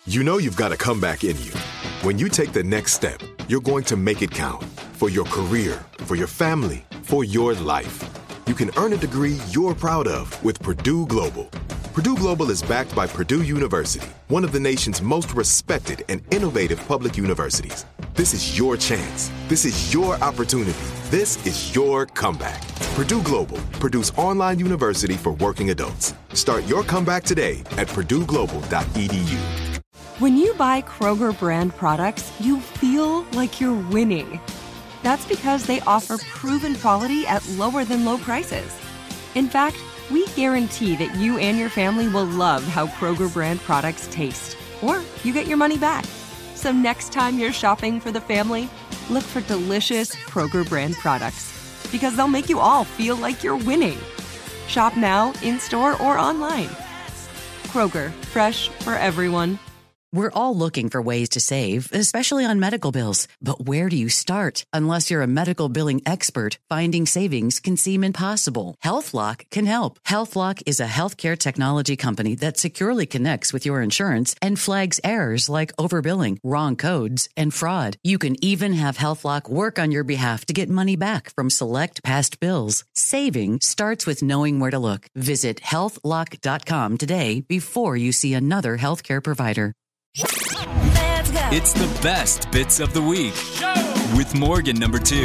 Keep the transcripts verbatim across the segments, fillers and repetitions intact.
You know you've got a comeback in you. When you take the next step, you're going to make it count for your career, for your family, for your life. You can earn a degree you're proud of with Purdue Global. Purdue Global is backed by Purdue University, one of the nation's most respected and innovative public universities. This is your chance. This is your opportunity. This is your comeback. Purdue Global, Purdue's online university for working adults. Start your comeback today at purdue global dot e d u. When you buy Kroger brand products, you feel like you're winning. That's because they offer proven quality at lower than low prices. In fact, we guarantee that you and your family will love how Kroger brand products taste, or you get your money back. So next time you're shopping for the family, look for delicious Kroger brand products, because they'll make you all feel like you're winning. Shop now, in-store, or online. Kroger, fresh for everyone. We're all looking for ways to save, especially on medical bills. But where do you start? Unless you're a medical billing expert, finding savings can seem impossible. HealthLock can help. HealthLock is a healthcare technology company that securely connects with your insurance and flags errors like overbilling, wrong codes, and fraud. You can even have HealthLock work on your behalf to get money back from select past bills. Saving starts with knowing where to look. Visit health lock dot com today before you see another healthcare provider. Let's go. It's the best bits of the week with Morgan number two.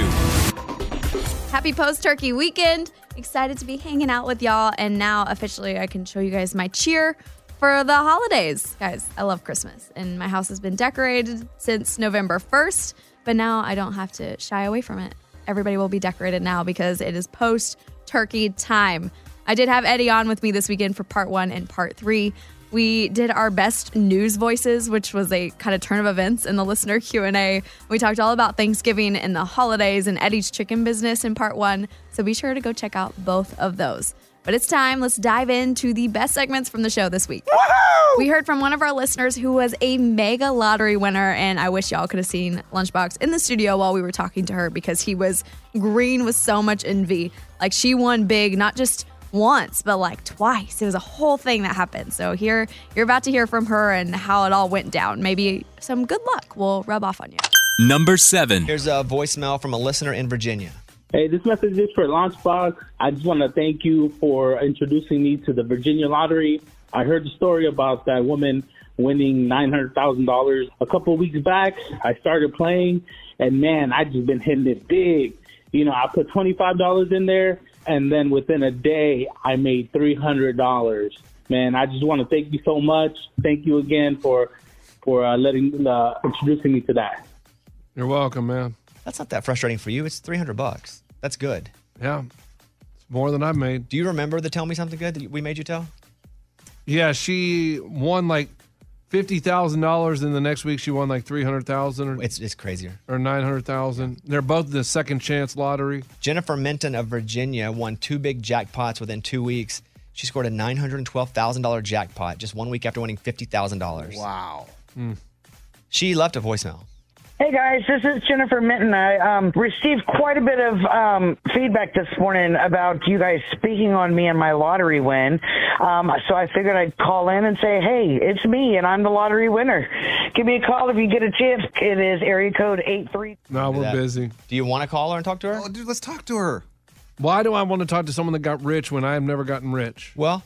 Happy post-turkey weekend. Excited to be hanging out with y'all. And now officially I can show you guys my cheer for the holidays. Guys, I love Christmas. And my house has been decorated since November first. But now I don't have to shy away from it. Everybody will be decorated now because it is post-turkey time. I did have Eddie on with me this weekend for part one and part three. We did our best news voices, which was a kind of turn of events in the listener Q and A. We talked all about Thanksgiving and the holidays and Eddie's chicken business in part one. So be sure to go check out both of those. But it's time. Let's dive into the best segments from the show this week. Woo-hoo! We heard from one of our listeners who was a mega lottery winner. And I wish y'all could have seen Lunchbox in the studio while we were talking to her, because he was green with so much envy. Like, she won big, not just once, but like twice. It was a whole thing that happened. So here, you're about to hear from her and how it all went down. Maybe some good luck will rub off on you. Number seven. Here's a voicemail from a listener in Virginia. Hey, this message is for Launchbox. I just want to thank you for introducing me to the Virginia Lottery. I heard the story about that woman winning nine hundred thousand dollars a couple of weeks back. I started playing, and man, I just been hitting it big. You know, I put twenty-five dollars in there, and then within a day, I made three hundred dollars. Man, I just want to thank you so much. Thank you again for for uh, letting uh, introducing me to that. You're welcome, man. That's not that frustrating for you. It's three hundred bucks. That's good. Yeah, it's more than I've made. Do you remember the Tell Me Something Good that we made you tell? Yeah, she won like fifty thousand dollars, and the next week she won like three hundred thousand dollars. Or, it's, it's crazier. Or nine hundred thousand dollars. They're both the second chance lottery. Jennifer Minton of Virginia won two big jackpots within two weeks. She scored a nine hundred twelve thousand dollars jackpot just one week after winning fifty thousand dollars. Wow. Mm. She left a voicemail. Hey guys, this is Jennifer Minton. I um, received quite a bit of um, feedback this morning about you guys speaking on me and my lottery win. Um, so I figured I'd call in and say, hey, it's me and I'm the lottery winner. Give me a call if you get a chance. It is area code eight three. No, we're busy. Do you want to call her and talk to her? Oh, dude, let's talk to her. Why do I want to talk to someone that got rich when I have never gotten rich? Well,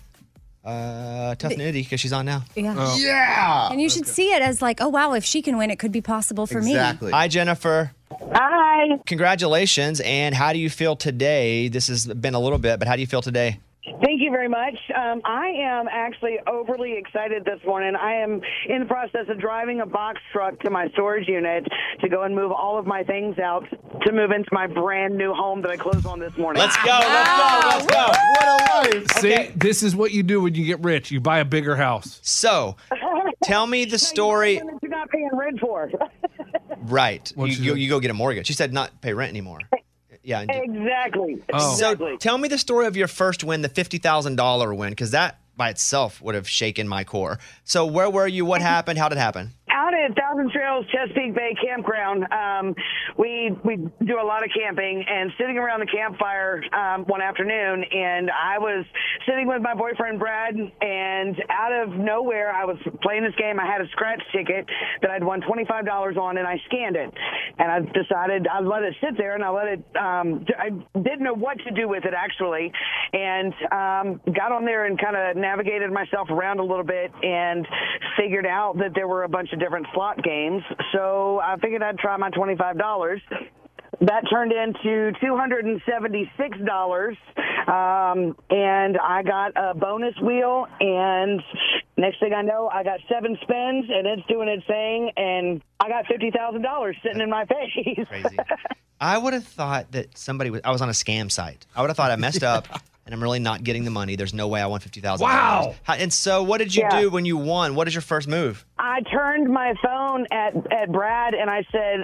uh, tough nitty because she's on now. Yeah. Oh. Yeah. And you should see it as like, oh, wow, if she can win, it could be possible for Exactly. me. Hi, Jennifer. Hi. Congratulations. And how do you feel today? This has been a little bit, but how do you feel today? Thank you very much. Um, I am actually overly excited this morning. I am in the process of driving a box truck to my storage unit to go and move all of my things out to move into my brand new home that I closed on this morning. Let's go. Let's go. Let's go. What a life. See, Okay. this is what you do when you get rich. You buy a bigger house. So, tell me the story. You're not paying rent for. Right. You, What'd she you, do? you go get a mortgage. She said not pay rent anymore. Yeah. and- Exactly. Oh. So Exactly. tell me the story of your first win, the fifty thousand dollars win, because that by itself would have shaken my core. So where were you? What happened? How did it happen? Out at Thousand Trails Chesapeake Bay Campground. Um, we we do a lot of camping, and sitting around the campfire um, one afternoon, and I was sitting with my boyfriend Brad, and out of nowhere, I was playing this game. I had a scratch ticket that I'd won twenty-five dollars on, and I scanned it, and I decided I'd let it sit there, and I let it. Um, I didn't know what to do with it actually, and um, got on there and kind of navigated myself around a little bit, and figured out that there were a bunch of different slot games, so I figured I'd try my twenty-five dollars. That turned into two hundred seventy-six dollars, um, and I got a bonus wheel, and next thing I know, I got seven spins, and it's doing its thing, and I got fifty thousand dollars sitting in my face. Crazy. I would have thought that somebody was, I was on a scam site. I would have thought I messed up. And I'm really not getting the money. There's no way I won fifty thousand dollars. Wow. How, and so what did you Yeah. do when you won? What is your first move? I turned my phone at, at Brad, and I said,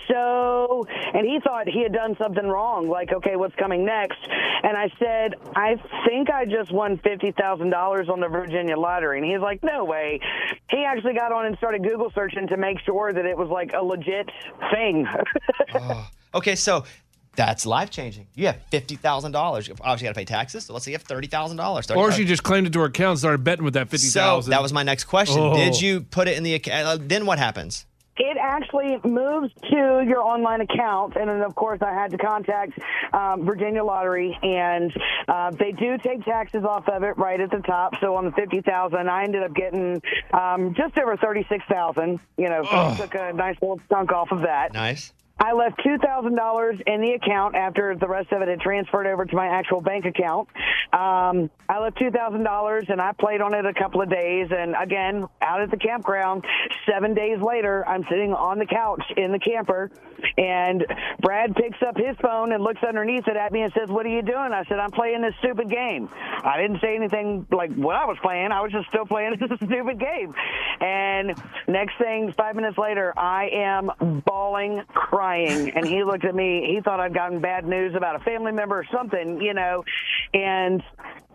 so, and he thought he had done something wrong, like, okay, what's coming next? And I said, I think I just won fifty thousand dollars on the Virginia lottery. And he's like, no way. He actually got on and started Google searching to make sure that it was like a legit thing. Oh. Okay, so that's life-changing. You have fifty thousand dollars. Obviously, you got to pay taxes. So let's say you have thirty thousand dollars. Or she just claimed it to her account and started betting with that fifty thousand dollars. So that was my next question. Oh. Did you put it in the account? Uh, then what happens? It actually moves to your online account, and then, of course, I had to contact um, Virginia Lottery, and uh, they do take taxes off of it right at the top. So on the fifty thousand dollars, I ended up getting um, just over thirty-six thousand dollars. You know, Oh. took a nice little chunk off of that. Nice. I left two thousand dollars in the account after the rest of it had transferred over to my actual bank account. Um, I left two thousand dollars, and I played on it a couple of days. And, again, out at the campground, seven days later, I'm sitting on the couch in the camper, and Brad picks up his phone and looks underneath it at me and says, what are you doing? I said, I'm playing this stupid game. I didn't say anything like what I was playing. I was just still playing this stupid game. And next thing, five minutes later, I am bawling, crying. And he looked at me. He thought I'd gotten bad news about a family member or something, you know. And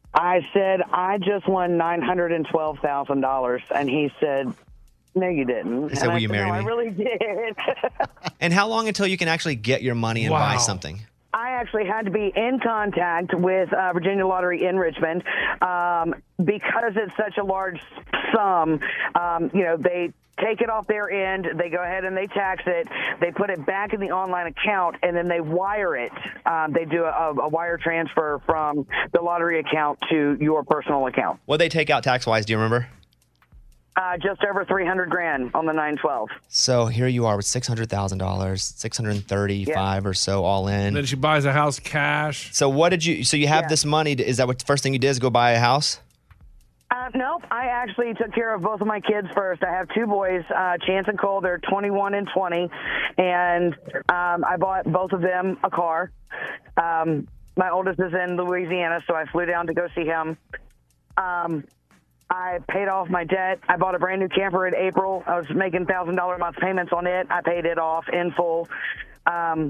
I said, I just won nine hundred twelve thousand dollars. And he said, no, you didn't. He said, And will I you said, marry no, me? I really did. And how long until you can actually get your money and buy Wow. something? I actually had to be in contact with uh, Virginia Lottery in Richmond um, because it's such a large sum. Um, you know, they take it off their end, they go ahead and they tax it, they put it back in the online account, and then they wire it. Um, they do a, a wire transfer from the lottery account to your personal account. What they take out tax-wise, do you remember? Uh, just over three hundred grand on the nine twelve. So here you are with six hundred thousand dollars, six hundred thirty-five or so all in. And then she buys a house cash. So what did you, so you have Yeah. this money, is that what the first thing you did is go buy a house? Uh, nope. I actually took care of both of my kids first. I have two boys, uh, Chance and Cole. They're twenty-one and twenty, and um, I bought both of them a car. Um, my oldest is in Louisiana, so I flew down to go see him. Um, I paid off my debt. I bought a brand new camper in April. I was making one thousand dollars a month payments on it. I paid it off in full. Um,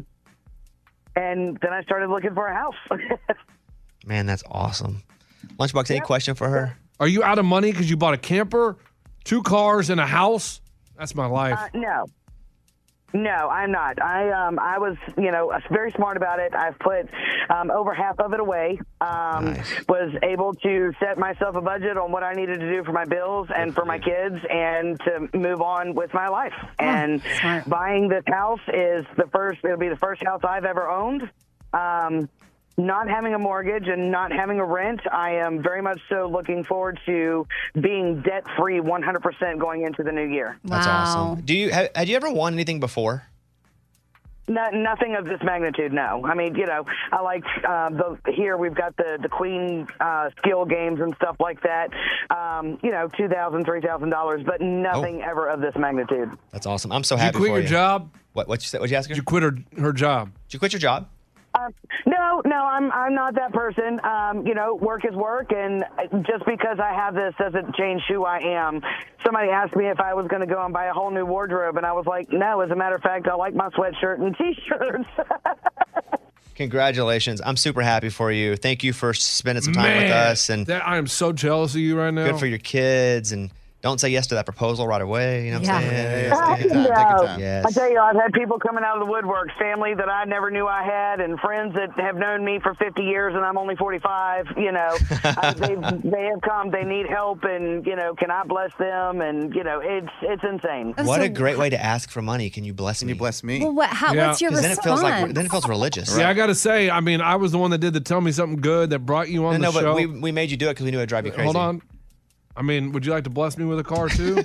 and then I started looking for a house. Man, that's awesome. Lunchbox, any question for her? Are you out of money because you bought a camper, two cars, and a house? That's my life. Uh, no. No, I'm not. I um I was, you know, very smart about it. I've put um, over half of it away. Um, Nice. Was able to set myself a budget on what I needed to do for my bills and for my kids, and to move on with my life. And smart. buying this house is the first. It'll be the first house I've ever owned. Um, not having a mortgage and not having a rent, I am very much so looking forward to being debt-free one hundred percent going into the new year. That's Wow. awesome. Do you, have, had you ever won anything before? No, nothing of this magnitude, no. I mean, you know, I like uh, the here we've got the the Queen uh, skill games and stuff like that. Um, you know, two thousand, three thousand dollars, but nothing Oh. ever of this magnitude. That's awesome. I'm so Did you happy quit for your you. job? What what you say? What'd you ask her? Did you quit her, her job? Did you quit your job? Uh, no, no, I'm I'm not that person. Um, you know, work is work, and just because I have this doesn't change who I am. Somebody asked me if I was going to go and buy a whole new wardrobe, and I was like, no. As a matter of fact, I like my sweatshirt and t-shirts. Congratulations. I'm super happy for you. Thank you for spending some time Man, with us, and that, I am so jealous of you right now. good for your kids. And Don't say yes to that proposal right away. You know what I'm Yeah. saying? Yeah, yeah, take your time, take your time. Yes. I tell you, I've had people coming out of the woodwork, family that I never knew I had, and friends that have known me for fifty years, and I'm only forty-five. You know, I, they they have come. They need help, and you know, can I bless them? And you know, it's it's insane. What a great way to ask for money. Can you bless me? Can you bless me? Well, what, how, Yeah. what's your 'Cause response? then it feels like then it feels religious. Yeah, I got to say, I mean, I was the one that did the tell me something good that brought you on No, the no, show. but we, we made you do it because we knew it'd drive you crazy. Hold on. I mean, would you like to bless me with a car too?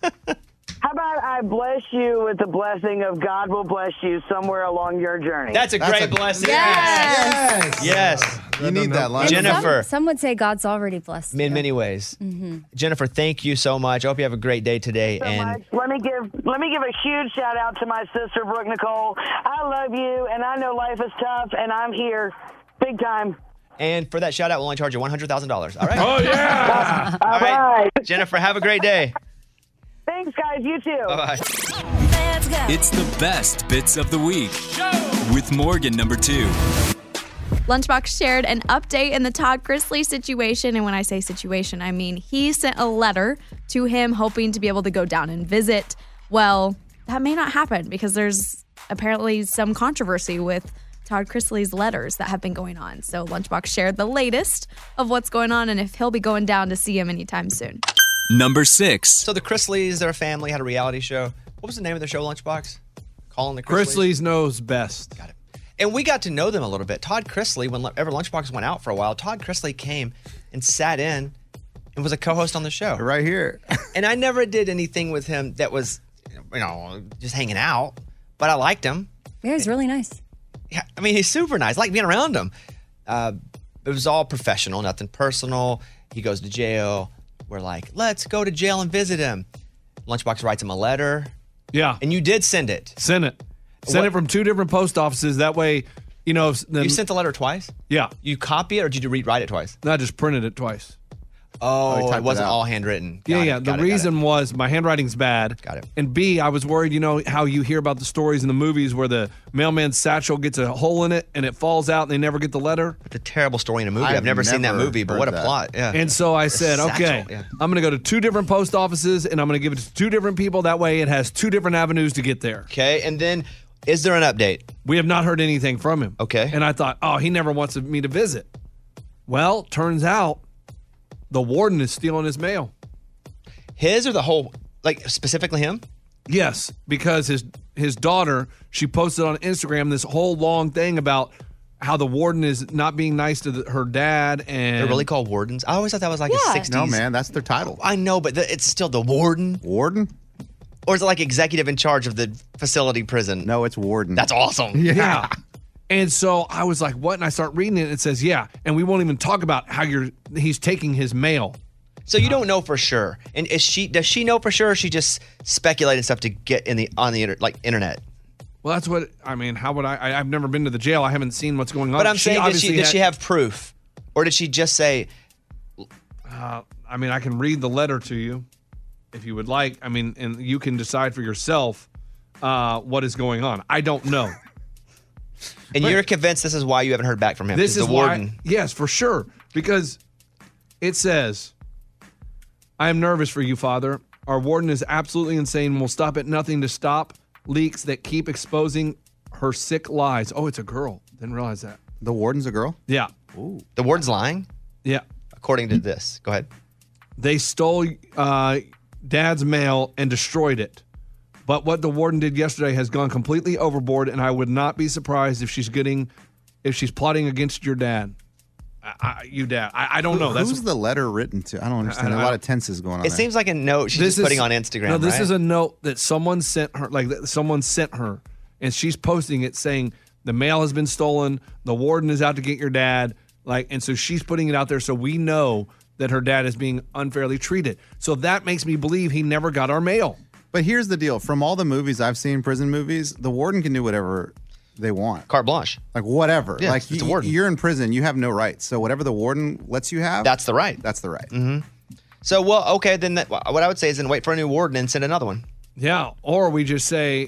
How about I bless you with the blessing of God will bless you somewhere along your journey? That's a great blessing. Yes. Yes. You need that line. And some- Jennifer. Some, would say God's already blessed In you. many ways. Mm-hmm. Jennifer, thank you so much. I hope you have a great day today. So and much. Let me give let me give a huge shout out to my sister Brooke Nicole. I love you, and I know life is tough, and I'm here, big time. and for that shout out, we'll only charge you one hundred thousand dollars. All right? Oh, yeah. All All right. right. Jennifer, have a great day. Thanks, guys. You too. Bye-bye. It's the best bits of the week with Morgan number two. Lunchbox shared an update in the Todd Chrisley situation. And when I say situation, I mean he sent a letter to him hoping to be able to go down and visit. Well, that may not happen because there's apparently some controversy with Todd Chrisley's letters that have been going on. So Lunchbox shared the latest of what's going on and if he'll be going down to see him anytime soon. Number six. So the Chrisleys, their family, had a reality show. What was the name of the show, Lunchbox? Calling the Chrisleys. Chrisley's knows best. Got it. And we got to know them a little bit. Todd Chrisley, whenever Lunchbox went out for a while, Todd Chrisley came and sat in and was a co-host on the show. Right here. And I never did anything with him that was, you know, just hanging out. But I liked him. Yeah, he's really nice. Yeah, I mean, he's super nice. I like being around him. Uh, it was all professional, nothing personal. He goes to jail. We're like, let's go to jail and visit him. Lunchbox writes him a letter. Yeah. And you did send it. Send it. Send What- it from two different post offices. That way, you know. Then, You sent the letter twice? Yeah. You copy it or did you rewrite it twice? I just printed it twice. Oh, he it typed it wasn't out. all handwritten. Yeah, Got yeah. it, The got it, got reason was my handwriting's bad. Got it. And B, I was worried, you know, how you hear about the stories in the movies where the mailman's satchel gets a hole in it and it falls out and they never get the letter. It's a terrible story in a movie. I've, I've never, seen that never movie, but heard what a that. plot. Yeah. And so I The said, satchel, okay, yeah. I'm going to go to two different post offices and I'm going to give it to two different people. That way it has two different avenues to get there. Okay, and then is there an update? We have not heard anything from him. Okay. And I thought, oh, he never wants me to visit. Well, turns out the warden is stealing his mail. His or the whole, like specifically him? Yes, because his his daughter, she posted on Instagram this whole long thing about how the warden is not being nice to the, her dad, and They're really called wardens. I always thought that was like Yeah. a sixties. No, man, that's their title. I know, but the, it's still the warden. Warden? Or is it like executive in charge of the facility prison? No, it's warden. That's awesome. yeah. And so I was like, what? And I start reading it. And it says, yeah, and we won't even talk about how you're he's taking his mail. So you don't know for sure. And is she does she know for sure or is she just speculating stuff to get in the on the inter, like internet? Well, that's what I mean. How would I, I? I've never been to the jail. I haven't seen what's going on. But I'm She saying, did she obviously did had- she have proof, or did she just say? Uh, I mean, I can read the letter to you if you would like. I mean, and you can decide for yourself uh, what is going on. I don't know. And But- you're convinced this is why you haven't heard back from him? This 'cause is the warden. why. Yes, for sure. Because it says, I am nervous for you, Father. Our warden is absolutely insane and will stop at nothing to stop leaks that keep exposing her sick lies. Oh, it's a girl. Didn't realize that. The warden's a girl? Yeah. Ooh. The warden's lying? Yeah. According to this. Go ahead. They stole uh, Dad's mail and destroyed it. But what the warden did yesterday has gone completely overboard, and I would not be surprised if she's getting, if she's plotting against your dad. I, I, you dad. I, I don't Who- know. That's Who's the letter written to? I don't understand. I- A lot of tenses going on It there. seems like a note she's just putting on Instagram. No, this right? is a note that someone sent her. Like that someone sent her, and she's posting it saying the mail has been stolen. The warden is out to get your dad. Like, and so she's putting it out there so we know that her dad is being unfairly treated. So that makes me believe he never got our mail. But here's the deal. From all the movies I've seen, prison movies, the warden can do whatever they want. Carte blanche. Like whatever. Yeah, like it's a you, warden. you're in prison. You have no rights. So whatever the warden lets you have, That's the right. that's the right. Mm-hmm. So, well, okay, then that, what I would say is then wait for a new warden and send another one. Yeah, or we just say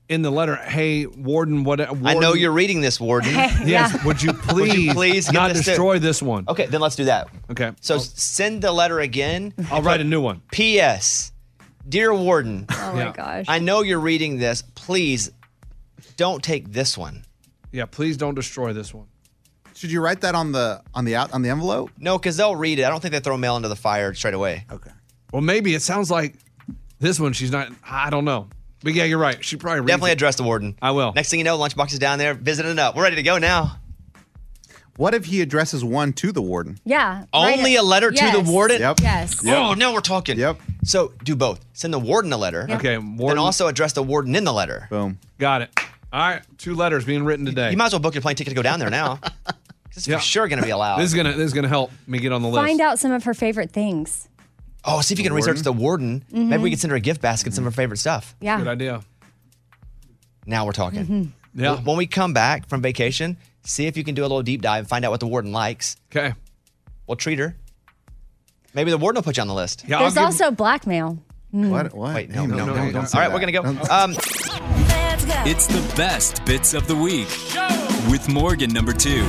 in the letter, hey, Warden, what? Warden, I know you're reading this, Warden. Yes, would you please, Would you please not give this to- destroy this one? Okay, then let's do that. Okay. So send the letter again. I'll write a new one. P S. Dear Warden. Oh my gosh. I know you're reading this. Please don't take this one. Yeah, please don't destroy this one. Should you write that on the on the out on the envelope? No, because they'll read it. I don't think they throw mail into the fire straight away. Okay. Well, maybe it sounds like this one. She's not. I don't know. But yeah, you're right. She probably reads Definitely it. address the Warden. I will. Next thing you know, Lunchbox is down there visiting it up. We're ready to go now. What if he addresses one to the warden? Yeah. write Only it. a letter to Yes. the Warden? Yep. Yes. Oh, now we're talking. Yep. So do both. Send the Warden a letter. Okay, Then Warden. also address the Warden in the letter. Boom. Got it. All right, two letters being written today. You might as well book your plane ticket to go down there now. This is Yeah. for sure going to be allowed. This is gonna this is gonna help me get on the list. Find out some of her favorite things. Oh, see if you can The research Warden? the Warden. Maybe we can send her a gift basket, some of her favorite stuff. Yeah. Good idea. Now we're talking. Yeah. When we come back from vacation, see if you can do a little deep dive and find out what the Warden likes. Okay. We'll treat her. Maybe the Warden will put you on the list. Yeah. There's I'll give- also blackmail. What? What? Wait, no, Hey, no, no, no, no. don't All say right, that. we're going to go. Don't- Um, It's the best bits of the week with Morgan number two.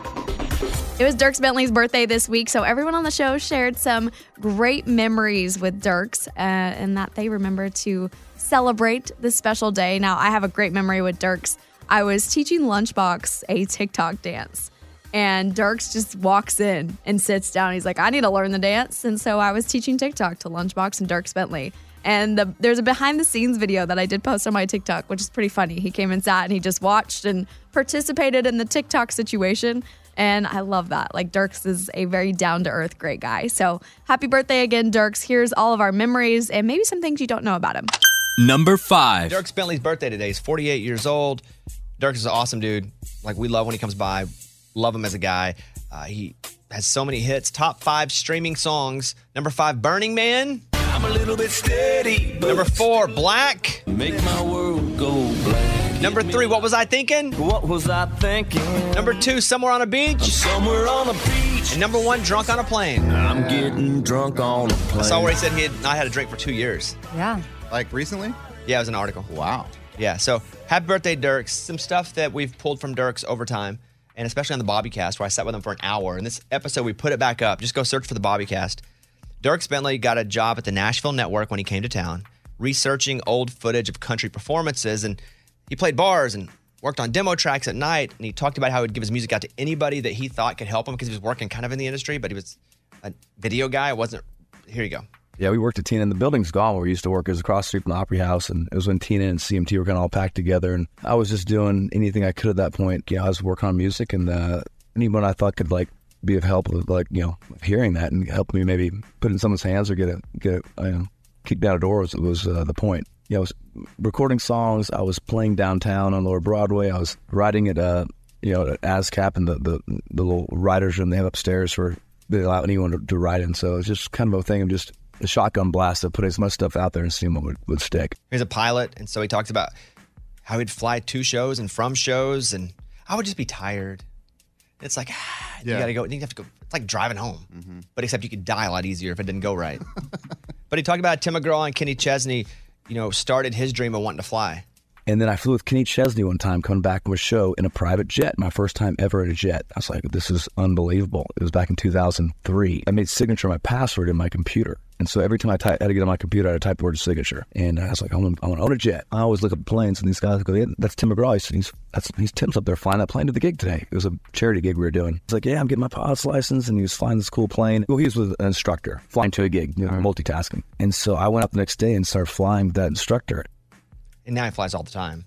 It was Dirks Bentley's birthday this week, so everyone on the show shared some great memories with Dirks uh, and that they remember to celebrate this special day. Now, I have a great memory with Dirks. I was teaching Lunchbox a TikTok dance, and Dirks just walks in and sits down. He's like, I need to learn the dance. And so I was teaching TikTok to Lunchbox and Dirks Bentley. And the, there's a behind the scenes video that I did post on my TikTok, which is pretty funny. He came and sat and he just watched and participated in the TikTok situation. And I love that. Like, Dirks is a very down to earth, great guy. So happy birthday again, Dirks. Here's all of our memories and maybe some things you don't know about him. Number five. Dirks Bentley's birthday today. He's forty-eight years old. Dirks is an awesome dude. Like, we love when he comes by. Love him as a guy. Uh, he has so many hits. Top five streaming songs. Number five, Burning Man. I'm a little bit steady. Number four, Black. Make my world go black. Number three, What Was I Thinking? What was I thinking? Number two, Somewhere on a Beach. Somewhere on a beach. And number one, Drunk on a Plane. I'm getting drunk on a plane. I saw where he said he had not had a drink for two years. Yeah. Like recently? Yeah, it was an article. Wow. Yeah, so happy birthday, Dirks. Some stuff that we've pulled from Dirks over time, and especially on the Bobbycast, where I sat with him for an hour. In this episode, we put it back up. Just go search for the Bobbycast. Dirks Bentley got a job at the Nashville Network when he came to town, researching old footage of country performances, and he played bars and worked on demo tracks at night, and he talked about how he'd give his music out to anybody that he thought could help him because he was working kind of in the industry, but he was a video guy. It wasn't. Here you go. Yeah, we worked at Tina, and the building's gone where we used to work. It was across the street from the Opry House, and it was when Tina and C M T were kind of all packed together, and I was just doing anything I could at that point. You know, I was working on music, and uh, anyone I thought could, like, be of help with, like, you know, hearing that and help me maybe put it in someone's hands or get it, get it, you know, kicked down a door was, was uh, the point. Yeah, I was recording songs. I was playing downtown on Lower Broadway. I was writing at, uh, you know, at ASCAP and the, the, the little writer's room they have upstairs where they allow anyone to, to write in. So it's just kind of a thing of just a shotgun blast of putting as much stuff out there and seeing what would, would stick. He's a pilot, and so he talks about how he'd fly to shows and from shows, and I would just be tired. It's like, ah, you Yeah. gotta go. You have to go. It's like driving home, but except you could die a lot easier if it didn't go right. But he talked about Tim McGraw and Kenny Chesney, you know, started his dream of wanting to fly. And then I flew with Kenny Chesney one time coming back from a show in a private jet, my first time ever in a jet. I was like, this is unbelievable. It was back in two thousand three. I made signature my password in my computer. And so every time I, type, I had to get on my computer, I had to type the word signature. And I was like, I want, I want to own a jet. I always look at planes, and these guys go, yeah, that's Tim McGraw. He said, he's, that's, he's Tim's up there flying that plane to the gig today. It was a charity gig we were doing. He's like, yeah, I'm getting my pilot's license. And he was flying this cool plane. Well, he was with an instructor flying to a gig, you know, multitasking. And so I went up the next day and started flying with that instructor. And now he flies all the time.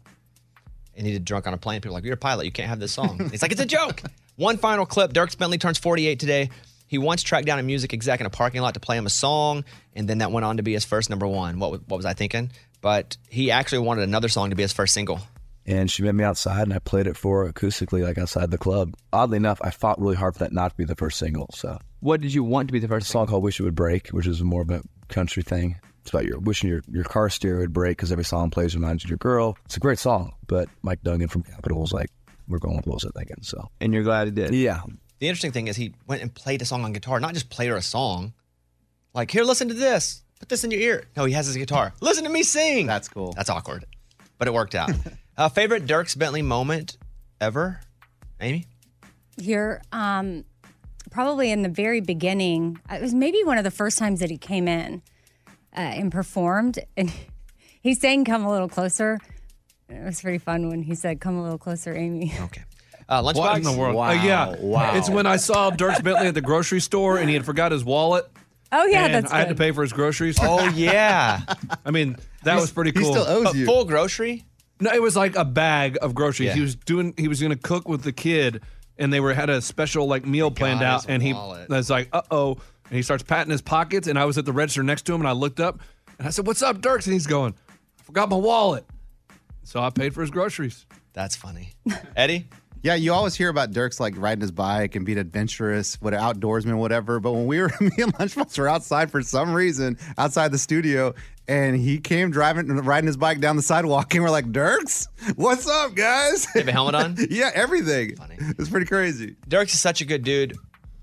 And he did Drunk on a Plane. People are like, you're a pilot. You can't have this song. He's like, it's a joke. One final clip. Dirks Bentley turns forty-eight today. He once tracked down a music exec in a parking lot to play him a song, and then that went on to be his first number one. What, what was I thinking? But he actually wanted another song to be his first single. And she met me outside, and I played it for her acoustically, like outside the club. Oddly enough, I fought really hard for that not to be the first single. So, what did you want to be the first a song called "Wish It Would Break," which is more of a country thing. It's about your wishing your, your car stereo would break because every song plays reminds you of your girl. It's a great song, but Mike Duggan from Capitol was like, "We're going with what was I thinking?" So, and you're glad he did. Yeah. The interesting thing is he went and played a song on guitar, not just played her a song. Like, here, listen to this. Put this in your ear. No, he has his guitar. Listen to me sing. That's cool. That's awkward. but it worked out. uh, favorite Dierks Bentley moment ever? Amy? Here, um, probably in the very beginning, it was maybe one of the first times that he came in uh, and performed, and he sang "Come a Little Closer." It was pretty fun when he said, "Come a little closer, Amy." Okay. Uh, Lunchbox? What in the world? Wow. Uh, yeah. Wow. It's when I saw Dierks Bentley at the grocery store and he had forgot his wallet. Oh, yeah, and that's I had to good. pay for his groceries. Oh, yeah. I mean, that was pretty he cool. still owes A you. full grocery? No, it was like a bag of groceries. Yeah. He was doing. He was going to cook with the kid, and they were had a special like meal planned got out. his And he wallet. was like, "Uh oh!" And he starts patting his pockets. And I was at the register next to him, and I looked up, and I said, "What's up, Dierks?" And he's going, "I forgot my wallet." So I paid for his groceries. That's funny. Eddie? Yeah, you always hear about Dierks like riding his bike and being adventurous, what outdoorsman, whatever. But when we were, me and Lunchbox were outside for some reason, outside the studio, and he came driving, riding his bike down the sidewalk, and we're like, Dierks, what's up, guys? You have a helmet on? Yeah, everything. Funny. It's pretty crazy. Dierks is such a good dude.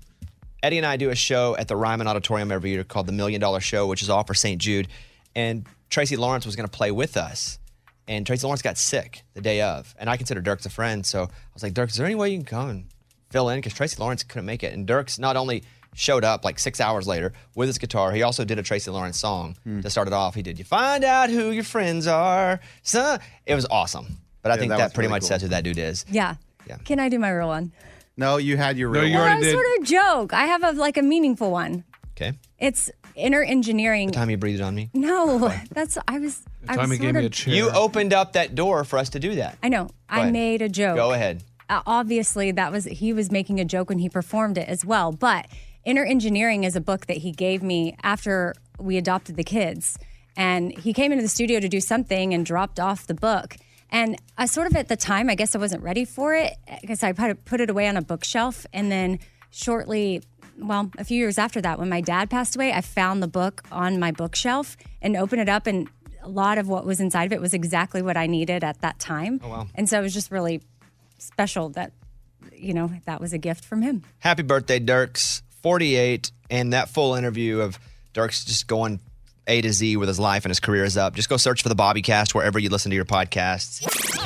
Eddie and I do a show at the Ryman Auditorium every year called the Million Dollar Show, which is all for Saint Jude. And Tracy Lawrence was going to play with us. And Tracy Lawrence got sick the day of. And I consider Dierks a friend. So I was like, Dierks, is there any way you can come and fill in? Because Tracy Lawrence couldn't make it. And Dierks not only showed up like six hours later with his guitar, he also did a Tracy Lawrence song to start it off. He did, "You Find Out Who Your Friends Are." So it was awesome. But I Yeah, think that that, was pretty really much cool. says who that dude is. Yeah. Yeah. Can I do my real one? No, you had your No, real you one. Well, already I did. sort of joke. I have a like a meaningful one. Okay. It's inner engineering. The time you breathed on me. No, that's I was. I Time was he sort gave me a of, chair. You opened up that door for us to do that. I know. I ahead. made a joke. Go ahead. Uh, obviously, that was he was making a joke when he performed it as well. But Inner Engineering is a book that he gave me after we adopted the kids, and he came into the studio to do something and dropped off the book. And I sort of at the time, I guess I wasn't ready for it because I put it, put it away on a bookshelf, and then shortly. Well, a few years after that, when my dad passed away, I found the book on my bookshelf and opened it up, and a lot of what was inside of it was exactly what I needed at that time. Oh, wow. And so it was just really special that, you know, that was a gift from him. Happy birthday, Dierks. forty-eight. And that full interview of Dierks just going A to Z with his life and his career is up. Just go search for the Bobbycast wherever you listen to your podcasts.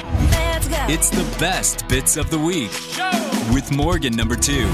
It's the best bits of the week with Morgan number two.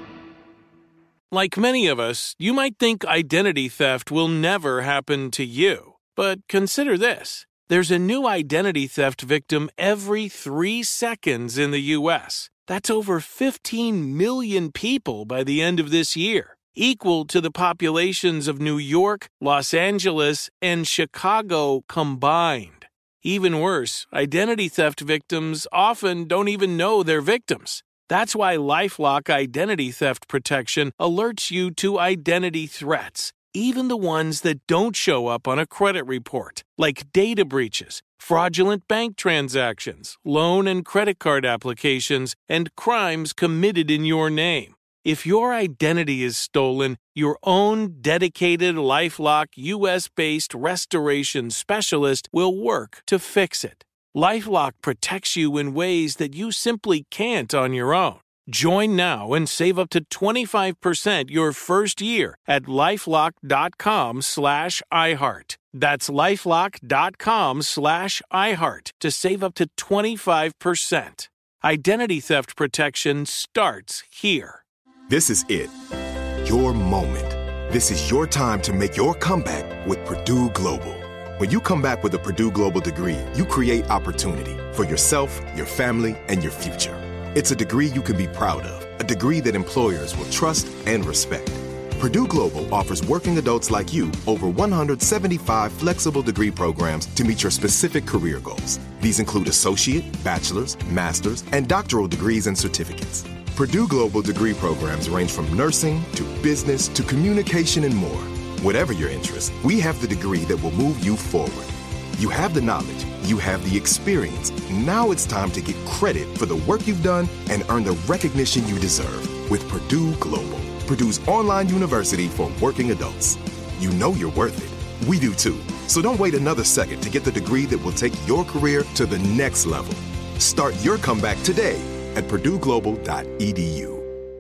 Like many of us, you might think identity theft will never happen to you. But consider this. There's a new identity theft victim every three seconds in the U S. That's over fifteen million people by the end of this year, equal to the populations of New York, Los Angeles, and Chicago combined. Even worse, identity theft victims often don't even know they're victims. That's why LifeLock Identity Theft Protection alerts you to identity threats, even the ones that don't show up on a credit report, like data breaches, fraudulent bank transactions, loan and credit card applications, and crimes committed in your name. If your identity is stolen, your own dedicated LifeLock U S-based restoration specialist will work to fix it. LifeLock protects you in ways that you simply can't on your own. Join now and save up to twenty-five percent your first year at LifeLock.com slash iHeart. That's LifeLock.com slash iHeart to save up to twenty-five percent. Identity theft protection starts here. This is it. Your moment. This is your time to make your comeback with Purdue Global. When you come back with a Purdue Global degree, you create opportunity for yourself, your family, and your future. It's a degree you can be proud of, a degree that employers will trust and respect. Purdue Global offers working adults like you over one hundred seventy-five flexible degree programs to meet your specific career goals. These include associate, bachelor's, master's, and doctoral degrees and certificates. Purdue Global degree programs range from nursing to business to communication and more. Whatever your interest, we have the degree that will move you forward. You have the knowledge, you have the experience. Now it's time to get credit for the work you've done and earn the recognition you deserve with Purdue Global, Purdue's online university for working adults. You know you're worth it. We do too. So don't wait another second to get the degree that will take your career to the next level. Start your comeback today at purdue global dot e d u.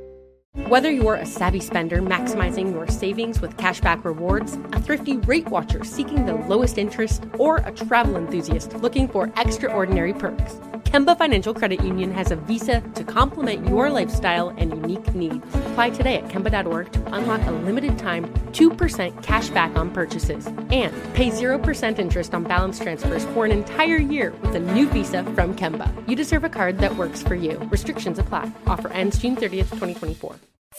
Whether you're a savvy spender maximizing your savings with cashback rewards, a thrifty rate watcher seeking the lowest interest, or a travel enthusiast looking for extraordinary perks, Kemba Financial Credit Union has a visa to complement your lifestyle and unique needs. Apply today at Kemba dot org to unlock a limited time two percent cash back on purchases and pay zero percent interest on balance transfers for an entire year with a new visa from Kemba. You deserve a card that works for you. Restrictions apply. Offer ends June thirtieth, twenty twenty-four.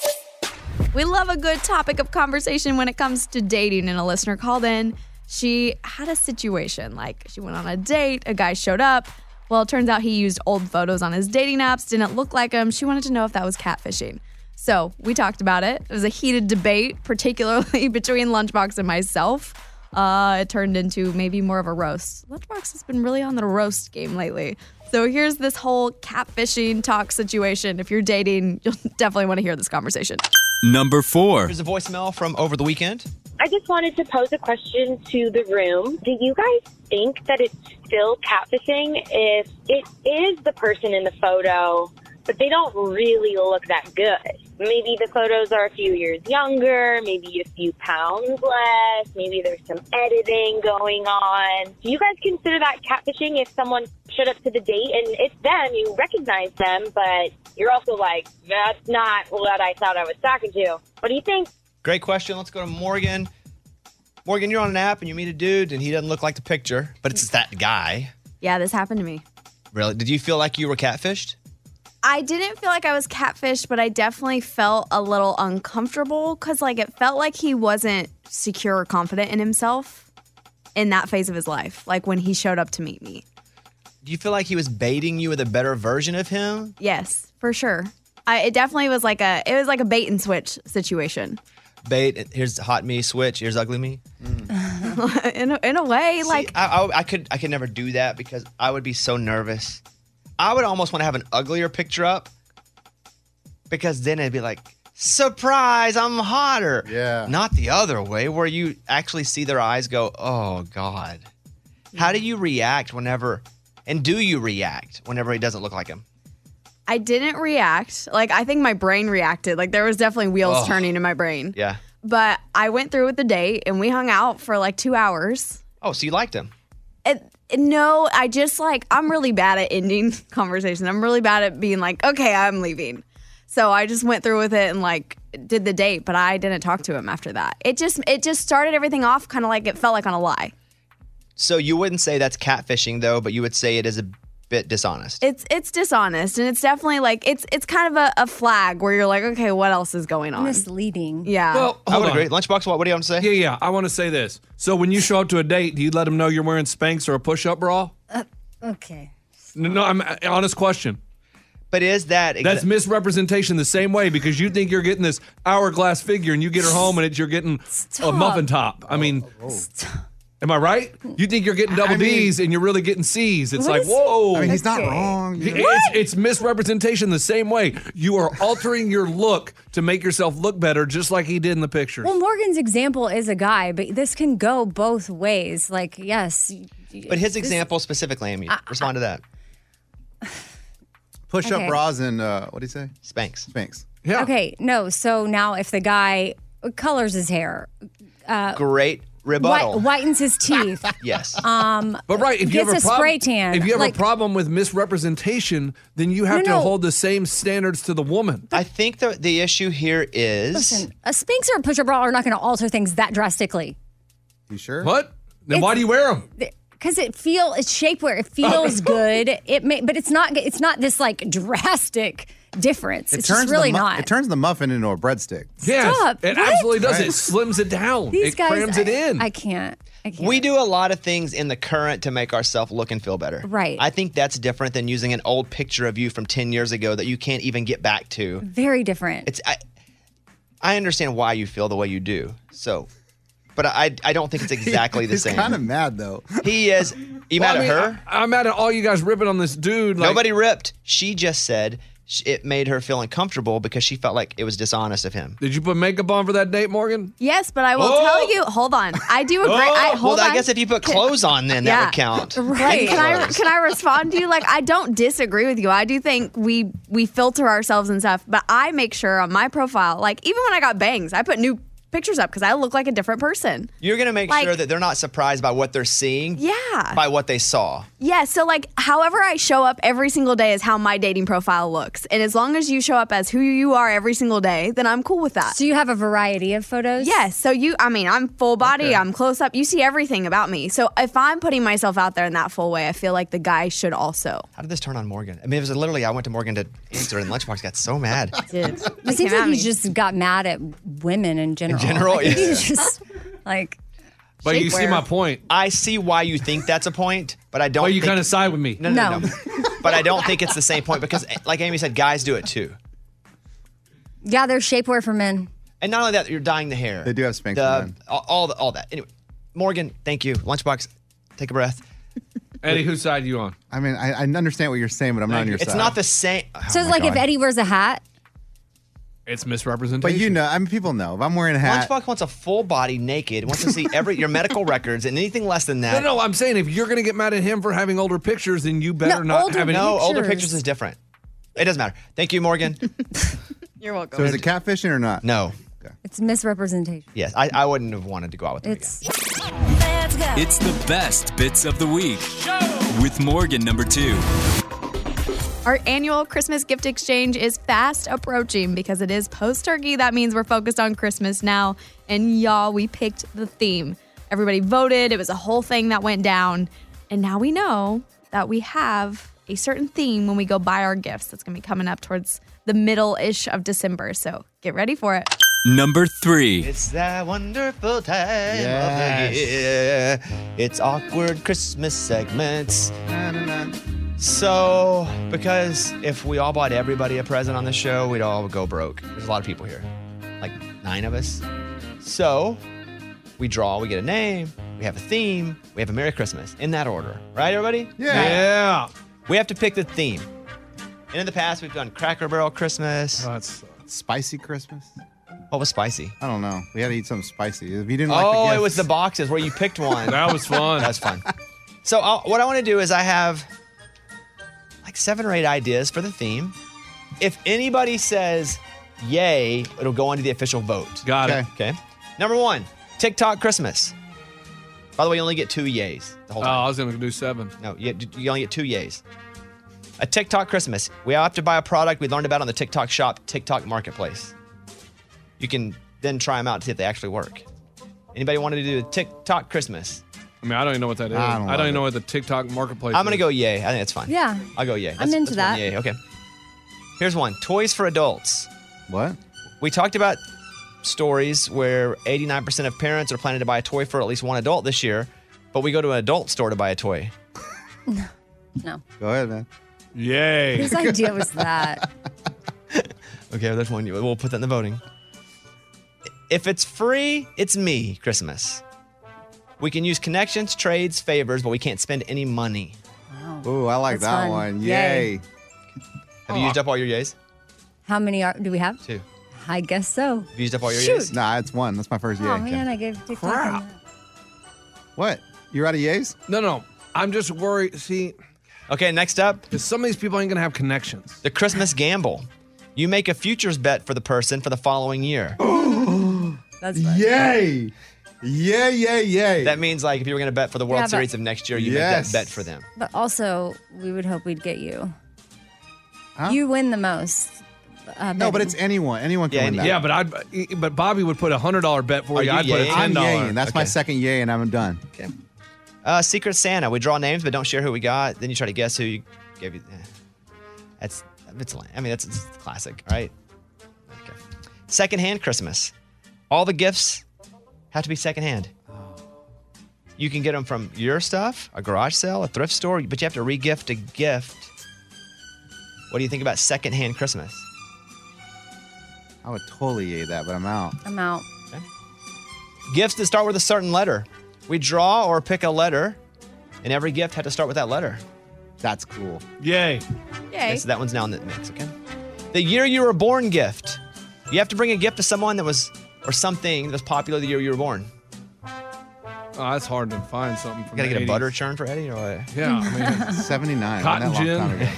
We love a good topic of conversation when it comes to dating, and a listener called in. She had a situation, like she went on a date, a guy showed up. Well, it turns out he used old photos on his dating apps, didn't look like him. She wanted to know if that was catfishing. So we talked about it. It was a heated debate, particularly between Lunchbox and myself. Uh, it turned into maybe more of a roast. Lunchbox has been really on the roast game lately. So here's this whole catfishing talk situation. If you're dating, you'll definitely want to hear this conversation. Number four. Here's a voicemail from over the weekend. I just wanted to pose a question to the room. Do you guys think that it's still catfishing if it is the person in the photo, but they don't really look that good? Maybe the photos are a few years younger, maybe a few pounds less, maybe there's some editing going on. Do you guys consider that catfishing if someone showed up to the date and it's them, you recognize them, but you're also like, that's not what I thought I was talking to? What do you think? Great question. Let's go to Morgan. Morgan, you're on an app and you meet a dude and he doesn't look like the picture, but it's that guy. Yeah, this happened to me. Really? Did you feel like you were catfished? I didn't feel like I was catfished, but I definitely felt a little uncomfortable because, like, it felt like he wasn't secure or confident in himself in that phase of his life, like when he showed up to meet me. Do you feel like he was baiting you with a better version of him? Yes, for sure. I, it definitely was like a it was like a bait and switch situation. Bait. Here's hot me. Switch. Here's ugly me. Mm. in a, in a way, See, like I, I, I could I could never do that because I would be so nervous. I would almost want to have an uglier picture up because then it'd be like, surprise, I'm hotter. Yeah. Not the other way where you actually see their eyes go, oh, God. How do you react whenever, and do you react whenever he doesn't look like him? I didn't react. Like, I think my brain reacted. Like, there was definitely wheels Oh. turning in my brain. Yeah. But I went through with the date and we hung out for like two hours. Oh, so you liked him? It, no, I just like, I'm really bad at ending conversations. I'm really bad at being like, okay, I'm leaving. So I just went through with it and like did the date, but I didn't talk to him after that. It just, it just started everything off kind of like it felt like on a lie. So you wouldn't say that's catfishing though, but you would say it is a bit dishonest. It's it's dishonest, and it's definitely like it's it's kind of a, a flag where you're like, okay, what else is going on? Misleading. Yeah. Well, I would hold agree. on. Lunchbox, what, what do you want to say? Yeah, yeah. I want to say this. So when you show up to a date, do you let them know you're wearing Spanx or a push-up bra? Uh, okay. No, no, I'm honest question. But is that exa- That's misrepresentation the same way because you think you're getting this hourglass figure and you get her home and it's you're getting Stop. a muffin top. I mean, am I right? You think you're getting double I mean- D's and you're really getting C's. It's What like, is- whoa. I mean, he's not Okay. wrong. you know? It's, it's misrepresentation the same way. You are altering your look to make yourself look better, just like he did in the pictures. Well, Morgan's example is a guy, but this can go both ways. Like, yes. But his this- example specifically, Amy, respond to that. Push up Okay. bras and uh, what do you say? Spanx. Spanx. Yeah. Okay, no. So now if the guy colors his hair, Great white, rebuttal. whitens his teeth, Yes. um, But right, if you gets have a, a problem, spray tan, if you have like- a problem with misrepresentation, then you have No, to no. hold the same standards to the woman. I think the the issue here is listen, a Spanx or a push-up bra are not going to alter things that drastically. You sure? What? Then why do you wear them? Because it feel it's shapewear. It feels good. It may, but it's not. It's not this like drastic difference. It it's turns just really the mu- not. It turns the muffin into a breadstick. Yes, Stop. it What? absolutely does. Right. It slims it down. These it guys, crams it I- in. I can't. I can't. we do a lot of things in the current to make ourselves look and feel better. Right. I think that's different than using an old picture of you from ten years ago that you can't even get back to. Very different. It's I, I understand why you feel the way you do. So, but I I don't think it's exactly the He's same. kind of mad though. He is. You Well, mad I mean, at her? I, am mad at all you guys ripping on this dude. Like, Nobody ripped. She just said sh- it made her feel uncomfortable because she felt like it was dishonest of him. Did you put makeup on for that date, Morgan? Yes, but I will Oh! tell you. Hold on. I do agree. Oh, I, hold well, on. I guess if you put Can- clothes on, then that Yeah. would count. Right. Can I Clothes. can I respond to you? Like, I don't disagree with you. I do think we we filter ourselves and stuff, but I make sure on my profile, like even when I got bangs, I put new pictures up because I look like a different person. You're going to make Like- sure that they're not surprised by what they're seeing. Yeah. By what they saw. Yeah, so like however I show up every single day is how my dating profile looks. And as long as you show up as who you are every single day, then I'm cool with that. So you have a variety of photos? Yes. So you, I mean, I'm full body, Okay. I'm close up. You see everything about me. So if I'm putting myself out there in that full way, I feel like the guy should also. How did this turn on Morgan? I mean, it was literally, I went to Morgan to answer, and Lunchbox got so mad. Did. It seems like he just got mad at women in general. general, I think yeah. he's just like. But you see shapewear. my point. I see why you think that's a point, but I don't. Well, you think- kind of side with me. No, no, no. No. no. But I don't think it's the same point because, like Amy said, guys do it too. Yeah, there's shapewear for men. And not only that, you're dyeing the hair. They do have Spanx The, for men. all, all, the, all that. Anyway, Morgan, thank you. Lunchbox, take a breath. Eddie, whose side are you on? I mean, I, I understand what you're saying, but I'm not on your It's side. not the same. So Oh it's my like if God. Eddie wears a hat. It's misrepresentation. But you know, I mean, people know. If I'm wearing a hat, Lunchbox wants a full body naked, wants to see every your medical records, and anything less than No, that. no, I'm saying if you're going to get mad at him for having older pictures, then you better No, not older have any. No, older Pictures. pictures is different. It doesn't matter. Thank you, Morgan. You're welcome. so is it catfishing or not? No. It's misrepresentation. Yes, I, I wouldn't have wanted to go out with him again. It's It's the best bits of the week with Morgan number two. Our annual Christmas gift exchange is fast approaching because it is post-turkey. That means we're focused on Christmas now. And y'all, we picked the theme. Everybody voted. It was a whole thing that went down. And now we know that we have a certain theme when we go buy our gifts. That's going to be coming up towards the middle-ish of December. So get ready for it. Number three. It's that wonderful time Yes. of the year. It's awkward Christmas segments. So, because if we all bought everybody a present on the show, we'd all go broke. There's a lot of people here, like nine of us. So, we draw, we get a name, we have a theme, we have a Merry Christmas in that order. Right, everybody? Yeah. Yeah. We have to pick the theme. And in the past, we've done Cracker Barrel Christmas. Oh, that's, Spicy Christmas? What was spicy? I don't know. We had to eat something spicy. If you didn't like the Oh, gifts, it was the boxes where you picked one. that was fun. That's fun. So I'll, what I want to do is I have like seven or eight ideas for the theme. If anybody says yay, it'll go into the official vote. Got Okay. it. Okay. Number one, TikTok Christmas. By the way, you only get two yays the whole Oh, I time. was going to do seven. No, you, you only get two yays. A TikTok Christmas. We all have to buy a product we learned about on the TikTok shop, TikTok Marketplace. You can then try them out to see if they actually work. Anybody want to do a TikTok Christmas? I mean, I don't even know what that is. I I don't don't, love even know it. what the TikTok marketplace I'm going to is. go yay. I think that's fine. Yeah. I'll go yay. I'm That's- into that's one that. Yay. Okay. Here's one. Toys for adults. What? We talked about stories where eighty-nine percent of parents are planning to buy a toy for at least one adult this year, but we go to an adult store to buy a toy. No. Go ahead, man. Yay. Whose idea was that? Okay, there's one. We'll put that in the voting. If it's free, it's me, Christmas. We can use connections, trades, favors, but we can't spend any money. Ooh, I like That's that fun. one. Yay. Yay. Have you used up all your yays? How many are, do we have? Two. I guess so. Have you used up all your Shoot. yays? Nah, it's one. That's my first yay. Oh, man, I gave TikTok on that. What? You're out of yays? No, no. I'm just worried. See, Okay, next up, because some of these people ain't going to have connections. the Christmas gamble. You make a futures bet for the person for the following year. That's fun. Yay. Yay, yay, yay. That means like if you were going to bet for the World Yeah, but- Series of next year, you Yes. make that bet for them. But also, we would hope we'd get you. Huh? You win the most. Uh, no, but betting. it's anyone. Anyone can Yeah, win that. Yeah, but I'd, but Bobby would put a hundred dollar bet for Are you. you I'd put a yay? ten I'm dollar. yaying. That's my Okay. second yay, and I'm done. Okay. Uh, Secret Santa. We draw names but don't share who we got. Then you try to guess who you gave you. eh. That's it's. lame. I mean, that's, it's classic, right? Okay. Secondhand Christmas. All the gifts have to be secondhand. You can get them from your stuff, a garage sale, a thrift store, but you have to re-gift a gift. What do you think about secondhand Christmas? I would totally yay that, but I'm out. I'm out. Gifts that start with a certain letter. We draw or pick a letter, and every gift had to start with that letter. That's cool. Yay. Yay. Okay, so that one's now in the mix, okay? The year you were born gift. You have to bring a gift to someone that was, or something that was popular the year you were born. Oh, that's hard to find something from Gotta the get a eighties. butter churn for Eddie or what? Yeah, I mean, seventy-nine. Cotton Wasn't that a long gin. time ago?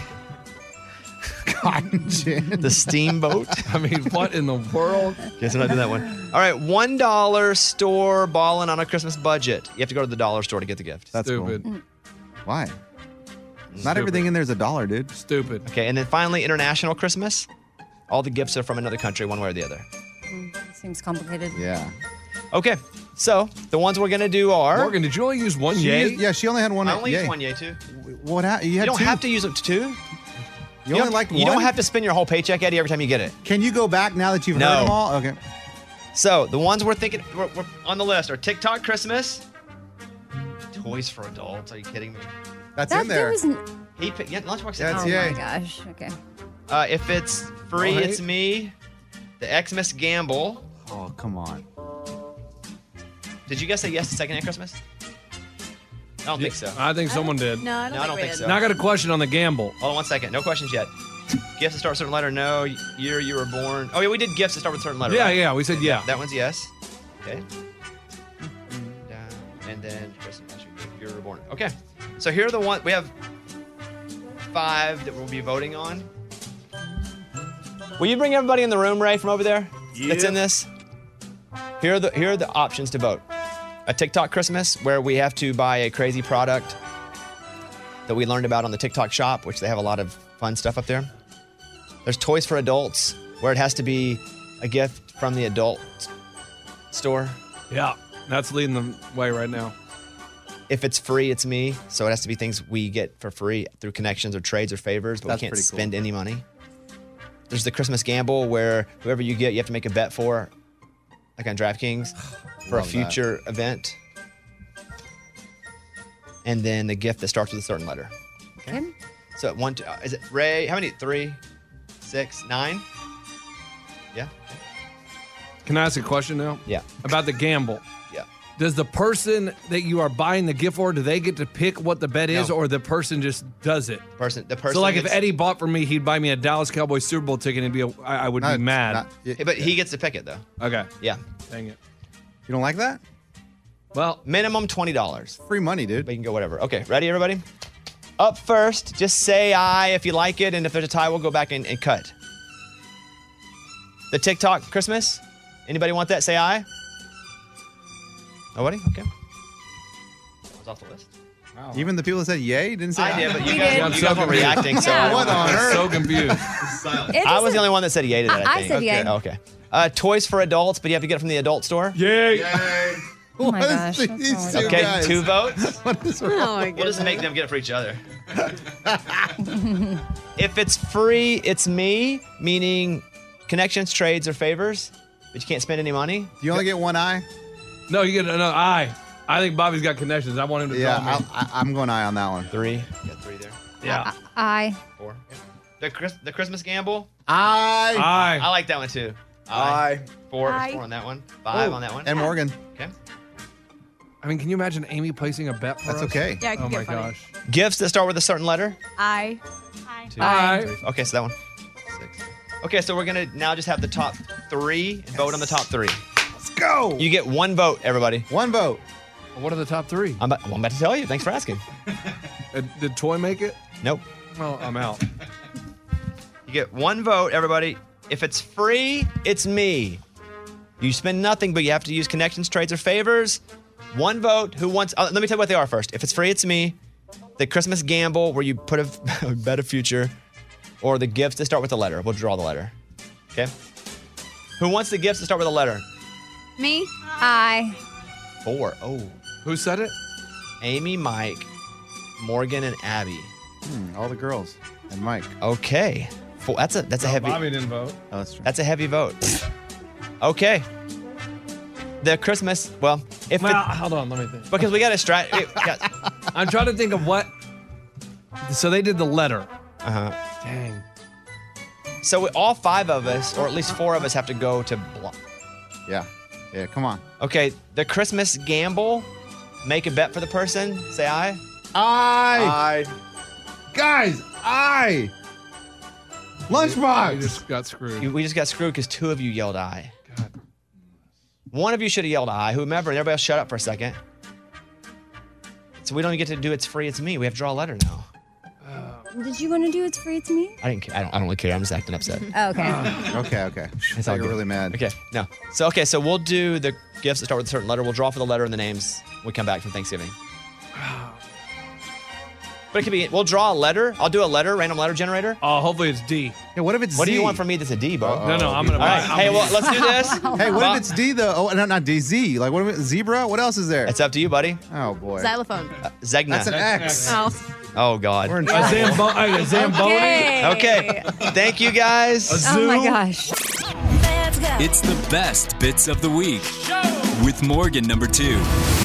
Cotton gin. The steamboat. I mean, what in the world? Guess I'm not doing that one. All right, one dollar store balling on a Christmas budget. You have to go to the dollar store to get the gift. That's Stupid. cool. Why? Stupid. Not everything in there is a dollar, dude. Stupid. Okay, and then finally, international Christmas. All the gifts are from another country, one way or the other. Seems complicated. Yeah. Okay, so the ones we're gonna do are. Morgan, did you only use one She yay? used- yeah, she only had one. I only yay. used one yay too. What happened? You, You had don't two. have to use it to two. You, You only don't, liked you one. don't have to spend your whole paycheck, Eddie, every time you get it. Can you go back now that you've No. heard them all? Okay. So the ones we're thinking we're, we're on the list are TikTok Christmas, Toys for Adults. Are you kidding me? That's That, in there. that wasn't. He picked, yeah, Lunchbox. That's oh yay. my gosh. Okay. Uh, if it's free, Oh, hey. it's me. The Xmas Gamble. Oh, come on. Did you guys say yes to secondhand Christmas? I don't think so. I think someone did. No, I don't No, I think don't we think did. so. Now I got a question on the gamble. Hold on one second. No questions yet. Gifts that start with a certain letter. No. Year you were born. Oh yeah, we did gifts that start with a certain letter. Yeah, right? yeah, we said yeah. That one's yes. Okay. Down. And then Christmas, you were born. Okay. So here are the ones we have five that we'll be voting on. Will you bring everybody in the room, Ray, from over there? That's in this. Here are the here are the options to vote. A TikTok Christmas, where we have to buy a crazy product that we learned about on the TikTok shop, which they have a lot of fun stuff up there. There's Toys for Adults, where it has to be a gift from the adult store. Yeah, that's leading the way right now. If it's free, it's me. So it has to be things we get for free through connections or trades or favors, but That's we can't pretty cool. spend any money. There's the Christmas Gamble, where whoever you get, you have to make a bet for, like on DraftKings, for a Love that. future event. And then the gift that starts with a certain letter. Okay. So one, two, uh, is it Ray? How many? Three, six, nine? Yeah. Can I ask a question now? Yeah. About the gamble. Yeah. Does the person that you are buying the gift for, do they get to pick what the bet is, No. or the person just does it? Person, the person. So, like, if gets- Eddie bought for me, he'd buy me a Dallas Cowboys Super Bowl ticket, and it'd be a, I, I would Not- be mad. not- yeah, Hey, but he gets to pick it though. Okay. Yeah. Dang it. You don't like that? Well, Minimum twenty dollars. Free money, dude. But you can go whatever. Okay, ready, everybody? Up first, just say aye if you like it, and if there's a tie, we'll go back and, and cut. The TikTok Christmas? Anybody want that? Say aye. Nobody? Okay. That was off the list. Even the people that said yay didn't say I did, but you We guys, did. you I'm guys so weren't confused. reacting, so. Yeah. What on earth? So confused. It I was doesn't- the only one that said yay to that, I, I- I think. said okay. yay. Okay. Uh, toys for adults, but you have to get it from the adult store? Yay. Oh my What is gosh. these That's all two right. Okay, guys? two votes. What is Oh wrong? my We'll goodness. just make them get it for each other. If it's free, it's me, meaning connections, trades, or favors, but you can't spend any money. Do you only get one eye? No, you get another eye. I think Bobby's got connections. I want him to Yeah, draw me. I'll, I, I'm going eye on that one. Three. You got three there. Yeah. I. Four. Okay. The, Chris, the Christmas Gamble. Eye. Aye. I like that one too. Eye. Four. Aye. Four on that one. Five Oh, on that one. And Morgan. Okay. I mean, can you imagine Amy placing a bet for That's us? okay. Yeah, I can Oh my get funny. gosh. Gifts that start with a certain letter. I. Two, Aye. three, Okay, so that one. Six. Okay, so we're gonna now just have the top three and vote on the top three. Let's go. You get one vote, everybody. One vote. What are the top three? I'm about, well, I'm about to tell you. Thanks for asking. Uh, did Toy make it? Nope. Well, I'm out. You get one vote, everybody. If it's free, it's me. You spend nothing, but you have to use connections, trades, or favors. One vote. Who wants? Uh, let me tell you what they are first. If it's free, it's me. The Christmas Gamble, where you put a bet a future, or the gifts that start with a letter. We'll draw the letter. Okay. Who wants the gifts that start with a letter? Me. I. Four. Oh. Who said it? Amy, Mike, Morgan, and Abby. Hmm, all the girls and Mike. Okay. Four. That's a that's a No, heavy. Bobby didn't vote. Oh, that's true. That's a heavy vote. Okay. The Christmas. Well, if Well, it, hold on, let me think. because we got to strat. Uh I'm trying to think of what. So they did the letter. huh. Dang. So we, all five of us, or at least four of us, have to go to. Blo- Yeah. Yeah, come on. okay. The Christmas Gamble. Make a bet for the person. Say aye. Aye. Guys, aye. Lunchbox. We just got screwed. You- We just got screwed because two of you yelled I. One of you should have yelled I. Whomever, and everybody else shut up for a second. So we don't even get to do it's free, it's me. We have to draw a letter now. Did you want to do it's free to me? I didn't care. I don't, I don't really care. I'm just acting upset. Oh, okay. okay, okay. It's I all got good. really mad. Okay, no. So, okay, so we'll do the gifts that start with a certain letter. We'll draw for the letter and the names when we come back from Thanksgiving. But it could be, we'll draw a letter. I'll do a letter, random letter generator. Oh, hopefully it's D. Yeah, what if it's What Z? do you want from me that's a D, bro? No, no, I'm gonna All right, buy- hey, I'm well, gonna- let's do this. Hey, what Bob- if it's D though? Oh, no, not D, Z. Like, what if it's zebra? What else is there? It's up to you, buddy. Oh, boy. Xylophone. Uh, Zegna. That's an X. Oh. Oh, God. We're in A Zambo- a Zamboni? Okay. Thank you, guys. Oh my gosh. It's the best bits of the week with Morgan number two.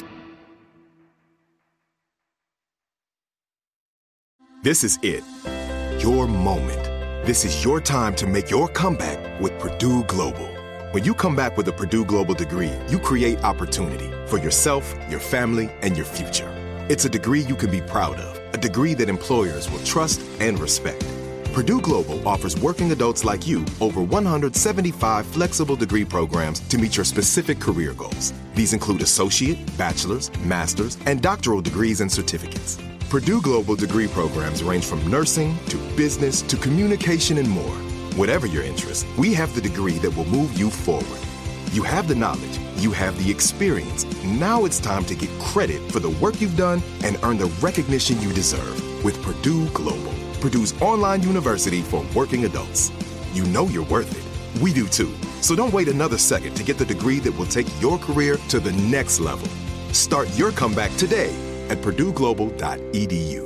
This is it. Your moment. This is your time to make your comeback with Purdue Global. When you come back with a Purdue Global degree, you create opportunity for yourself, your family, and your future. It's a degree you can be proud of, a degree that employers will trust and respect. Purdue Global offers working adults like you over one hundred seventy-five flexible degree programs to meet your specific career goals. These include associate, bachelor's, master's, and doctoral degrees and certificates. Purdue Global degree programs range from nursing to business to communication and more. Whatever your interest, we have the degree that will move you forward. You have the knowledge, you have the experience. Now it's time to get credit for the work you've done and earn the recognition you deserve with Purdue Global, Purdue's online university for working adults. You know you're worth it. We do too. So don't wait another second to get the degree that will take your career to the next level. Start your comeback today at purdue global dot e d u.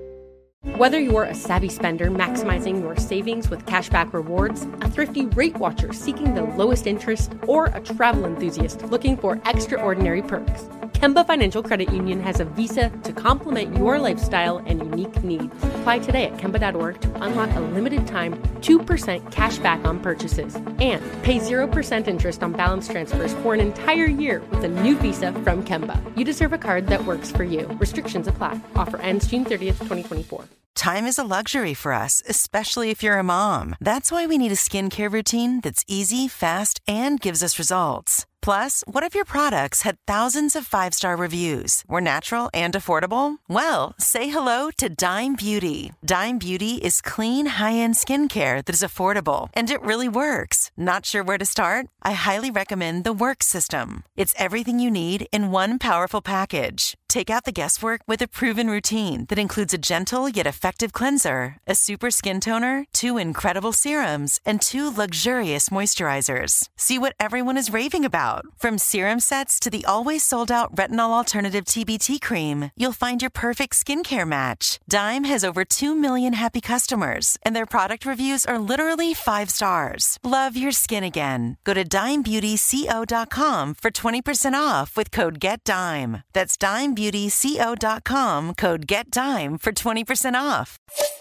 Whether you're a savvy spender maximizing your savings with cashback rewards, a thrifty rate watcher seeking the lowest interest, or a travel enthusiast looking for extraordinary perks, Kemba Financial Credit Union has a visa to complement your lifestyle and unique needs. Apply today at Kemba dot org to unlock a limited time two percent cash back on purchases and pay zero percent interest on balance transfers for an entire year with a new visa from Kemba. You deserve a card that works for you. Restrictions apply. Offer ends June thirtieth, twenty twenty-four. Time is a luxury for us, especially if you're a mom. That's why we need a skincare routine that's easy, fast, and gives us results. Plus, what if your products had thousands of five-star reviews, were natural and affordable? Well, say hello to Dime Beauty. Dime Beauty is clean, high-end skincare that is affordable, and it really works. Not sure where to start? I highly recommend the Work System. It's everything you need in one powerful package. Take out the guesswork with a proven routine that includes a gentle yet effective cleanser, a super skin toner, two incredible serums, and two luxurious moisturizers. See what everyone is raving about. From serum sets to the always sold out retinol alternative T B T cream, you'll find your perfect skincare match. Dime has over two million happy customers, and their product reviews are literally five stars. Love your skin again. Go to dime beauty co dot com for twenty percent off with code GETDIME. That's dime beauty co dot com, code GETDIME for twenty percent off.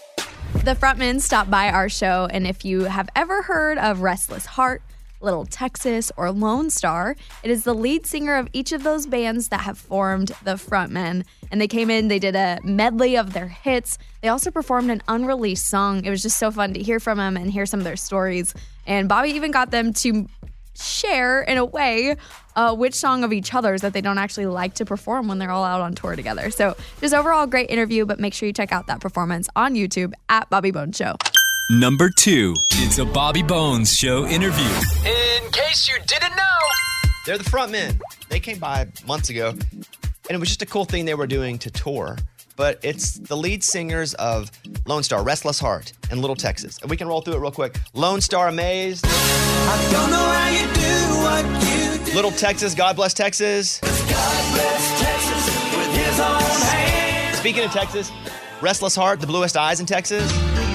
The frontmen stopped by our show, and if you have ever heard of Restless Heart, Little Texas, or Lone Star, it is the lead singer of each of those bands that have formed the frontmen. And they came in, they did a medley of their hits. They also performed an unreleased song. It was just so fun to hear from them and hear some of their stories. And Bobby even got them to share, in a way, uh, which song of each other's that they don't actually like to perform when they're all out on tour together. So just overall great interview, but make sure you check out that performance on YouTube at Bobby Bones Show. Number two, it's a Bobby Bones Show interview. In case you didn't know, they're the front men. They came by months ago, and it was just a cool thing they were doing to tour. But it's the lead singers of Lone Star, Restless Heart, and Little Texas. And we can roll through it real quick. Lone Star, Amazed. I don't know how you do what you do. Little Texas, God Bless Texas. God bless Texas with his own hand. Speaking of Texas, Restless Heart, The Bluest Eyes in Texas.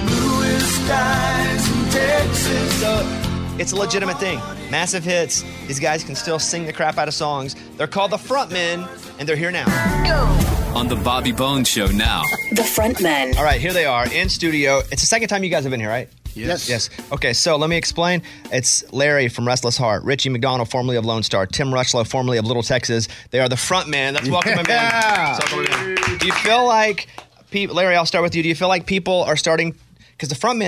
Bluest Eyes in Texas. So it's a legitimate thing. Massive hits. These guys can still sing the crap out of songs. They're called the Frontmen, and they're here now. On the Bobby Bones Show now. The Frontmen. All right, here they are in studio. It's the second time you guys have been here, right? Yes. Yes. Okay, so let me explain. It's Larry from Restless Heart, Richie McDonald, formerly of Lone Star, Tim Rushlow, formerly of Little Texas. They are the Frontmen. Let's welcome them in. Yeah. Let's welcome them in. Do you feel like, people, Larry, I'll start with you. Do you feel like people are starting, because the Frontmen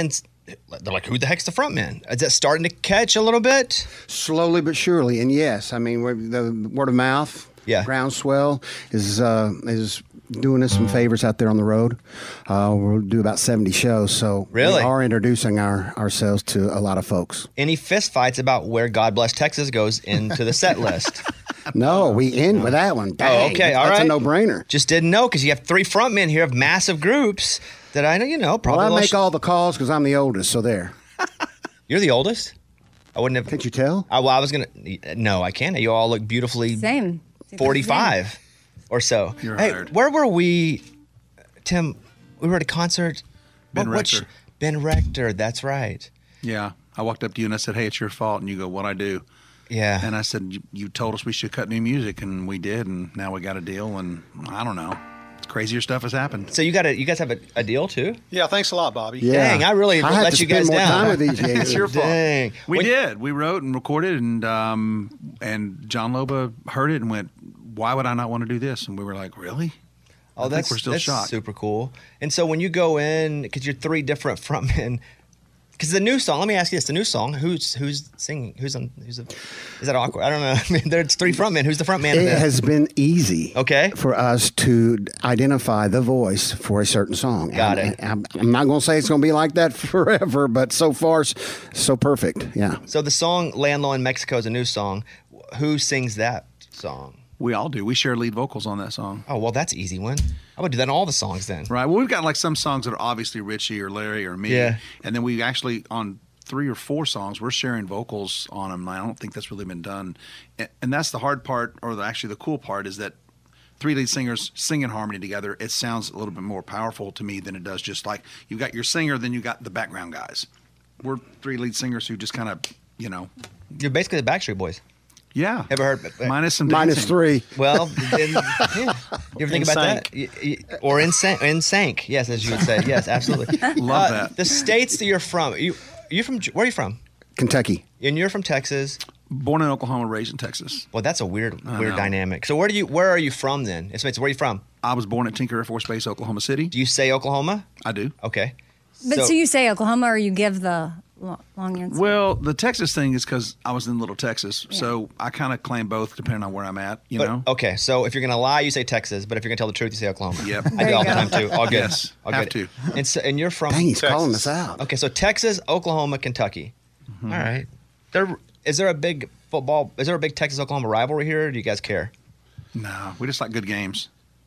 they're like, who the heck's the front man? Is that starting to catch a little bit? Slowly but surely, and yes, I mean we're, the word of mouth, yeah, groundswell is uh, is doing us some favors out there on the road. Uh, we'll do about seventy shows, so Really? we are introducing our ourselves to a lot of folks. Any fist fights about where God Bless Texas goes into the set list? No, we end with that one. Dang, oh, okay, all that's right. a no-brainer. Just didn't know because you have three front men here of massive groups that I know, you know, probably. Well, I will make sh- all the calls because I'm the oldest, so there. You're the oldest? I wouldn't have. Can't you tell? I, well, I was going to. No, I can't. You all look beautifully Same. forty-five or so. You're hey, hired. where were we, Tim? We were at a concert. Ben What- what sh- Rector. Ben Rector, that's right. Yeah. I walked up to you and I said, hey, it's your fault. And you go, what'd I do? Yeah. And I said, you, you told us we should cut new music, and we did, and now we got a deal, and I don't know. Crazier stuff has happened. So you got a, you guys have a, a deal too? Yeah, thanks a lot, Bobby. Yeah. Dang, I really I had let to you spend guys more down. time with these guys. It's your fault. Dang. We When- did. We wrote and recorded, and um, and John Loba heard it and went, why would I not want to do this? And we were like, really? Oh, I that's think we're still that's shocked. super cool. And so when you go in, because you're three different frontmen, because the new song. Let me ask you this: the new song, who's who's singing? Who's on? Who's a, is that awkward? I don't know. I mean, there's three frontmen. Who's the frontman? of It this? has been easy Okay. for us to identify the voice for a certain song. Got I'm, it. I'm, I'm not going to say it's going to be like that forever, but so far, s- so perfect. Yeah. So the song "Land Low in Mexico" is a new song. Who sings that song? We all do. We share lead vocals on that song. Oh well, that's an easy one. I would do that in all the songs then. Right. Well, we've got like some songs that are obviously Richie or Larry or me. Yeah. And then we actually, on three or four songs, we're sharing vocals on them. I don't think that's really been done. And, and that's the hard part, or the, actually the cool part, is that three lead singers sing in harmony together. It sounds a little bit more powerful to me than it does just like you've got your singer, then you got the background guys. We're three lead singers who just kind of, you know. You're basically the Backstreet Boys. Yeah. Ever heard? Minus some Minus dancing. three. Well, then, yeah. You ever think In about sync. that? Y- y- Or in sync, in sync, yes, as you would say. Yes, absolutely. Love Uh, that. The states that you're from, you you from where are you from? Kentucky. And you're from Texas. Born in Oklahoma, raised in Texas. Well, that's a weird I weird know. dynamic. So where do you where are you from then? It's, it's where are you from? I was born at Tinker Air Force Base, Oklahoma City. Do you say Oklahoma? I do. Okay. But so, you say Oklahoma, or you give the lo- long answer? Well, the Texas thing is because I was in Little Texas, so I kind of claim both depending on where I'm at. You but, know. Okay, so if you're gonna lie, you say Texas, but if you're gonna tell the truth, you say Oklahoma. Yep. I There do all you the go. time too. All good. Yes, all have good. to. And so, and you're from Dang, he's Texas. calling us out. Okay, so Texas, Oklahoma, Kentucky. All right. There is there a big football? Is there a big Texas Oklahoma rivalry here? Or do you guys care? No, we just like good games.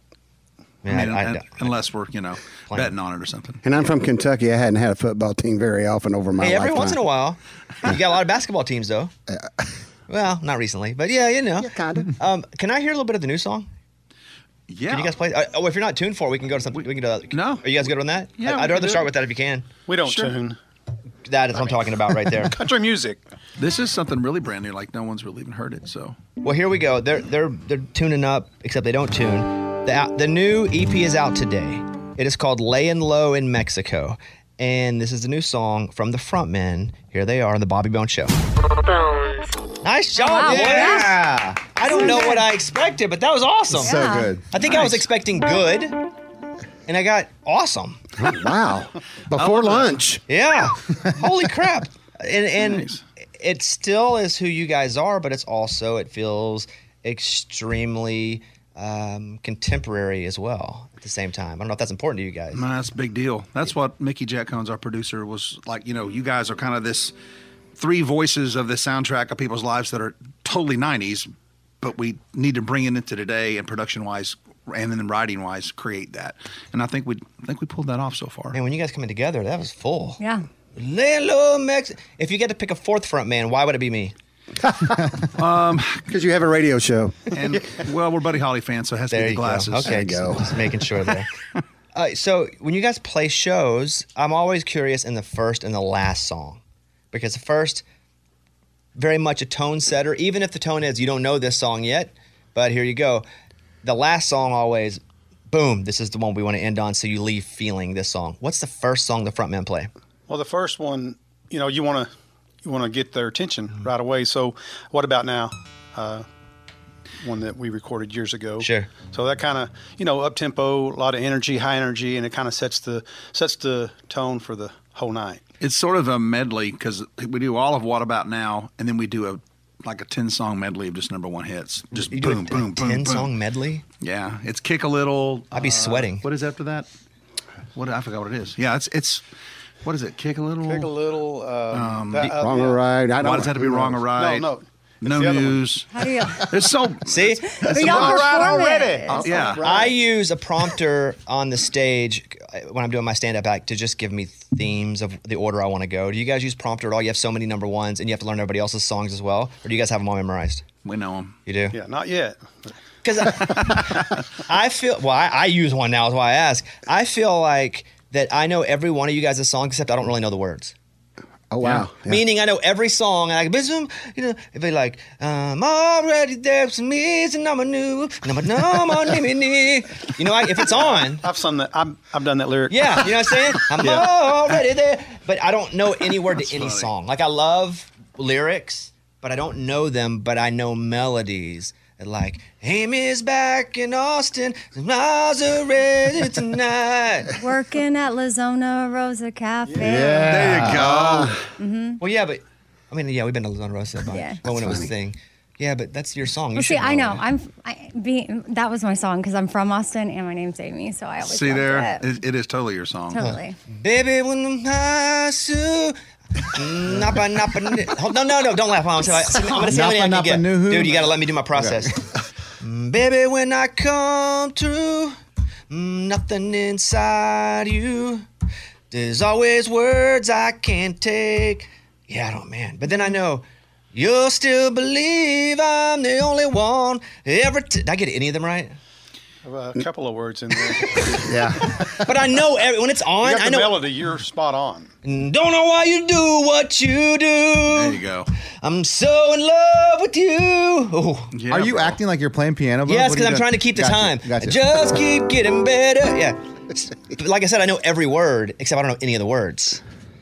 Man, I mean, I- un- I- unless we're you know Playing. betting on it or something. And I'm from Kentucky. I hadn't had a football team very often over my Hey, every lifetime. once in a while, you got a lot of basketball teams though. Well, not recently, but yeah, you know. Yeah, kind of. Um, can I hear a little bit of the new song? Yeah. Can you guys play? Uh, oh, if you're not tuned for, it, we can go to something. We can do that. No. Are you guys good on that? Yeah, I, we I'd can rather do start it. with that if you can. We don't Sure. tune. That is what I'm talking about right there. Country music. This is something really brand new. Like no one's really even heard it. So Well, here we go. They're they're they're tuning up, except they don't tune. The the new E P is out today. It is called "Layin' Low in Mexico," and this is the new song from the frontmen. Here they are on the Bobby Bones Show. Nice job! wow, yeah, I don't know what I expected, but that was awesome. So Yeah. good. I think I was expecting good, and I got awesome. Wow. Before lunch. Yeah. Holy crap. And and Nice. it still is who you guys are, but it's also it feels extremely um, contemporary as well at the same time. I don't know if that's important to you guys. man, that's a big deal. That's what Mickey Jackcones, our producer, was like. You know, you guys are kind of this three voices of the soundtrack of people's lives that are totally nineties, but we need to bring it into today and production wise and then writing wise create that. And I think we I think we pulled that off so far. Man, when you guys coming together, that was full. yeah. Lay low, Mex- If you get to pick a fourth front man, why would it be me? Because you have a radio show. And well, we're Buddy Holly fans, so it has to There be you the glasses. go. Okay, There you just, go. just making sure there. Uh, so when you guys play shows, I'm always curious in the first and the last song, because the first, very much a tone setter. Even if the tone is you don't know this song yet, but here you go. The last song always, boom, this is the one we want to end on, so you leave feeling this song. What's the first song the frontmen play? Well, the first one, you know, you want to you want to get their attention right away. So, what about now? Uh, one that we recorded years ago. Sure. So that kind of, you know, up tempo, a lot of energy, high energy, and it kind of sets the sets the tone for the whole night. It's sort of a medley because we do all of What About Now, and then we do a like a ten song medley of just number one hits. Just You boom, do a boom, boom, ten boom. song medley? Yeah, it's Kick a Little. I'd be sweating. What is after that? What I forgot what it is. Yeah, it's it's what is it? Kick a Little. Kick a little. Um, Um, that, uh, Wrong yeah. or right? I don't Why does it have to be wrong or right? No, no. No the other one. news. How do you? It's so See? But y'all perform it. Oh, yeah. I use a prompter on the stage when I'm doing my stand-up act to just give me themes of the order I want to go. Do you guys use prompter at all? You have so many number ones, and you have to learn everybody else's songs as well? Or do you guys have them all memorized? We know them. You do? Yeah, not yet. Because I, I feel, well, I, I use one now is why I ask. I feel like that I know every one of you guys' songs, except I don't really know the words. Oh, wow. Yeah. Meaning I know every song, and I can, you know, if they like, I'm already there to me, and I'm a new, I'm a no more me. You know, I, if it's on. I've sung that. I've, I've done that lyric. Yeah, you know what I'm saying? I'm Yeah. already there. But I don't know any word to any funny. song. Like, I love lyrics, but I don't know them, but I know melodies. Like, Amy's back in Austin, miles are ready tonight. Working at La Zona Rosa Cafe. There you go. Mm-hmm. Well, yeah, but, I mean, yeah, we've been to Luzon Rosa a bunch. Yeah. Well, when it was a thing. Yeah, but that's your song. You Well, see, should I know. it. I'm. I, being, that was my song because I'm from Austin and my name's Amy, so I always See loved there, it. it, it is totally your song. Totally. Baby, when I'm high, so Nappa, nappa, ni- Hold- no, no, no, don't laugh. I'm gonna say, I'm gonna say Nappa, everything I can nappa, get. nuhu. Dude, you gotta let me do my process. Mm, Baby, when I come through, mm, nothing inside you. There's always words I can't take. Yeah, I don't, man. But then I know you'll still believe I'm the only one. Ever t- Did I get any of them right? A couple of words in there. Yeah. But I know every, when it's on, You got I the know. melody. You're spot on. Don't know why you do what you do. There you go. I'm so in love with you. Oh. Yeah, Are you bro. acting like you're playing piano? Bub? Yes, What are because you I'm doing? trying to keep the Gotcha, time. Gotcha. Just keep getting better. Yeah. But like I said, I know every word, except I don't know any of the words.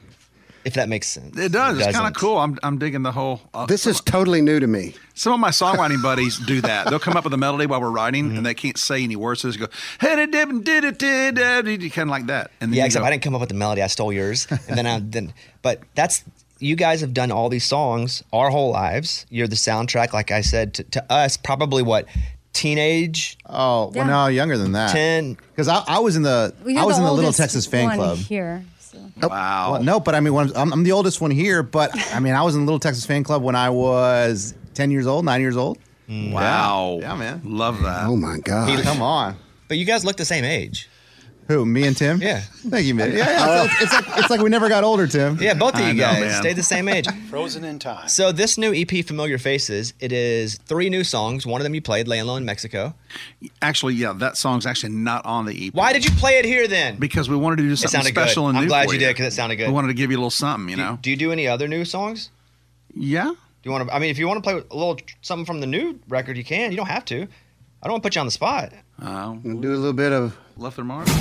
If that makes sense. It does. It's kind doesn't. of cool. I'm I'm digging the whole. Uh, This is totally new to me. Some of my songwriting buddies do that. They'll come up with a melody while we're writing, Mm-hmm. and they can't say any words. So they just go, hey, did it, did it, did it, kind of like that. And then Yeah, you except go, I didn't come up with the melody. I stole yours, and then I then. But that's you guys have done all these songs our whole lives. You're the soundtrack, like I said, to, to us. Probably what teenage. Oh, well, Yeah. no, younger than that. ten. Because I, I was in the Well, you're I was in the Little oldest Texas fan one club. here. So. Wow. Well, no, but I mean, when I'm, I'm the oldest one here. But I mean, I was in the Little Texas fan club when I was ten years old, nine years old. Wow. Yeah, man. Love that. Oh, my God. Come on. But you guys look the same age. Who? Me and Tim? Yeah. Thank you, man. Yeah, yeah. It's, it's like it's like we never got older, Tim. Yeah, both of I you know, guys man. stayed the same age. Frozen in time. So this new E P, Familiar Faces, it is three new songs. One of them you played, Laying Low in Mexico. Actually, yeah, that song's actually not on the E P. Why did you play it here then? Because we wanted to do It something sounded special good. and new I'm glad for you did because it sounded good. We wanted to give you a little something, you do, know. do you do any other new songs? Yeah. Do you want to? I mean, if you want to play a little something from the new record, you can. You don't have to. I don't want to put you on the spot. Uh, Do a little bit of. left their mark.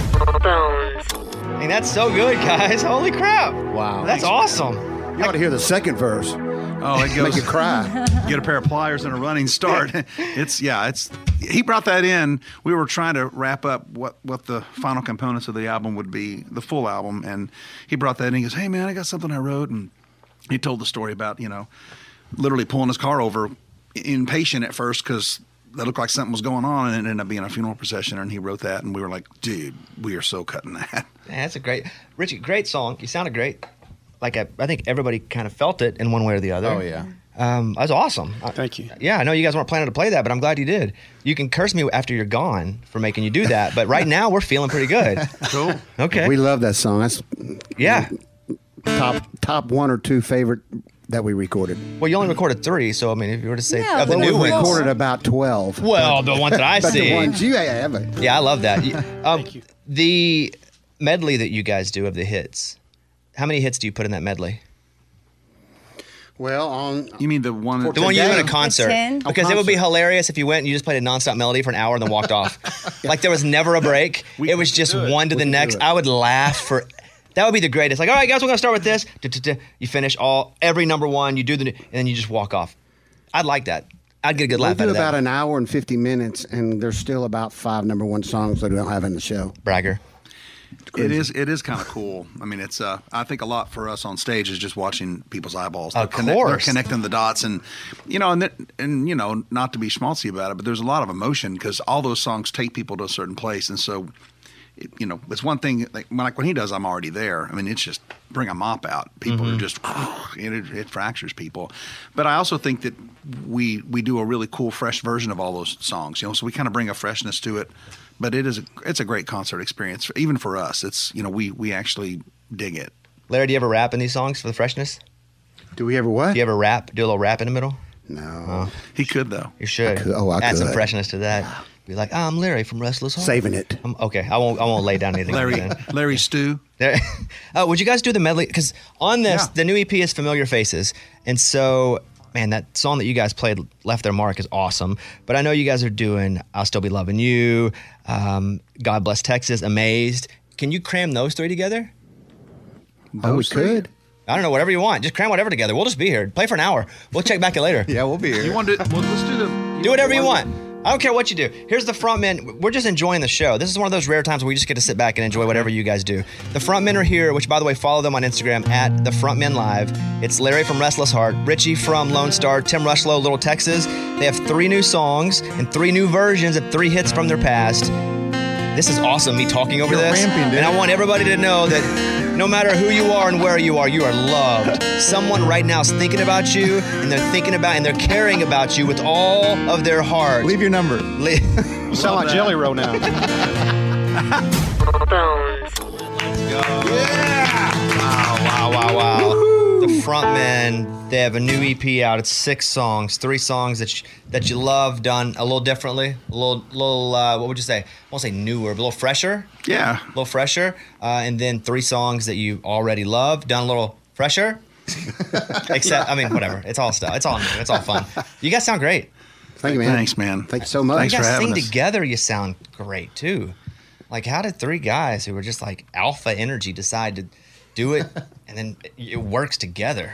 I mean, that's so good, guys. Holy crap! Wow. That's awesome. You ought to hear the second verse. Oh, it goes. Make you cry. Get a pair of pliers and a running start. It's yeah. It's he brought that in. We were trying to wrap up what what the final components of the album would be, the full album, and he brought that in. He goes, "Hey man, I got something I wrote," and he told the story about you know, literally pulling his car over, impatient at first because that looked like something was going on, and it ended up being a funeral procession. And he wrote that, and we were like, "Dude, we are so cutting that." Yeah, that's a great, Richie. Great song. You sounded great. Like I, I think everybody kind of felt it in one way or the other. Oh yeah. Um, that was awesome. Thank you. Yeah, I know you guys weren't planning to play that, but I'm glad you did. You can curse me after you're gone for making you do that, but right now we're feeling pretty good. Cool. Okay. We love that song. That's Yeah. top top one or two favorite that we recorded. Well, you only recorded three, so I mean, if you were to say Yeah, of the well, new we ones. recorded about twelve. Well, the ones that I But see. the ones you have. Yeah, I love that. You- Um, the medley that you guys do of the hits. How many hits do you put in that medley? Well, on You mean the one? For The one you do in a Today? concert. ten? Because it would be hilarious if you went and you just played a nonstop melody for an hour and then walked off. Like there was never a break. it was just one to the next. I would laugh for. That would be the greatest. Like, all right, guys, we're gonna start with this. Du-du-du. You finish all every number one. You do the, and then you just walk off. I'd like that. I'd get a good we laugh do out of about that. an hour and fifty minutes, and there's still about five number one songs that we don't have in the show. Bragger. It is. It is kind of cool. I mean, it's. Uh, I think a lot for us on stage is just watching people's eyeballs. They're Of connect- course. they're connecting the dots, and you know, and that, and you know, not to be schmaltzy about it, but there's a lot of emotion because all those songs take people to a certain place, and so, it, you know, it's one thing. Like when, like when he does, I'm already there. I mean, it's just bring a mop out. People Mhm. are just. It, it fractures people, but I also think that we we do a really cool, fresh version of all those songs. You know, so we kind of bring a freshness to it. But it is a, it's a great concert experience, even for us. It's you know we we actually dig it. Larry, do you ever rap in these songs for the freshness? Do we ever what? Do you ever rap? Do a little rap in the middle? No. He could though. You should. I could- oh, I Add some could. freshness to that. Be like, I'm Larry from Restless Heart. Saving it. Um, okay, I won't. I won't lay down anything. Larry then. Larry Stew. There, oh, would you guys do the medley? Because on this, Yeah. the new E P is Familiar Faces, and so man, that song that you guys played, Left Their Mark, is awesome. But I know you guys are doing I'll Still Be Loving You, um, God Bless Texas, Amazed. Can you cram those three together? Oh, we could. I don't know, whatever you want. Just cram whatever together. We'll just be here. Play for an hour. We'll check back it later. Yeah, we'll be here. You want to? Well, let's do the. Do whatever you want. I don't care what you do. Here's the front men. We're just enjoying the show. This is one of those rare times where we just get to sit back and enjoy whatever you guys do. The front men are here, which, by the way, follow them on Instagram at the Front Men Live. It's Larry from Restless Heart, Richie from Lone Star, Tim Rushlow, Little Texas. They have three new songs and three new versions of three hits from their past. This is awesome, me talking over You're this. ramping, dude. And I want everybody to know that no matter who you are and where you are, you are loved. Someone right now is thinking about you, and they're thinking about and they're caring about you with all of their heart. Leave your number. Le- You sound like Jelly Roll now. Wow, wow, wow, wow. The Frontmen, they have a new E P out. It's six songs, three songs that you, that you love, done a little differently, a little, little uh, what would you say? I won't say newer, but a little fresher. Yeah. A little fresher. Uh, and then three songs that you already love, done a little fresher. Except, I mean, whatever. It's all stuff. It's all new. It's all fun. You guys sound great. Thank you, man. Thanks, man. Thank you so much. Thanks you for guys having sing us. together, you sound great too. Like, how did three guys who were just like alpha energy decide to do it, and then it works together?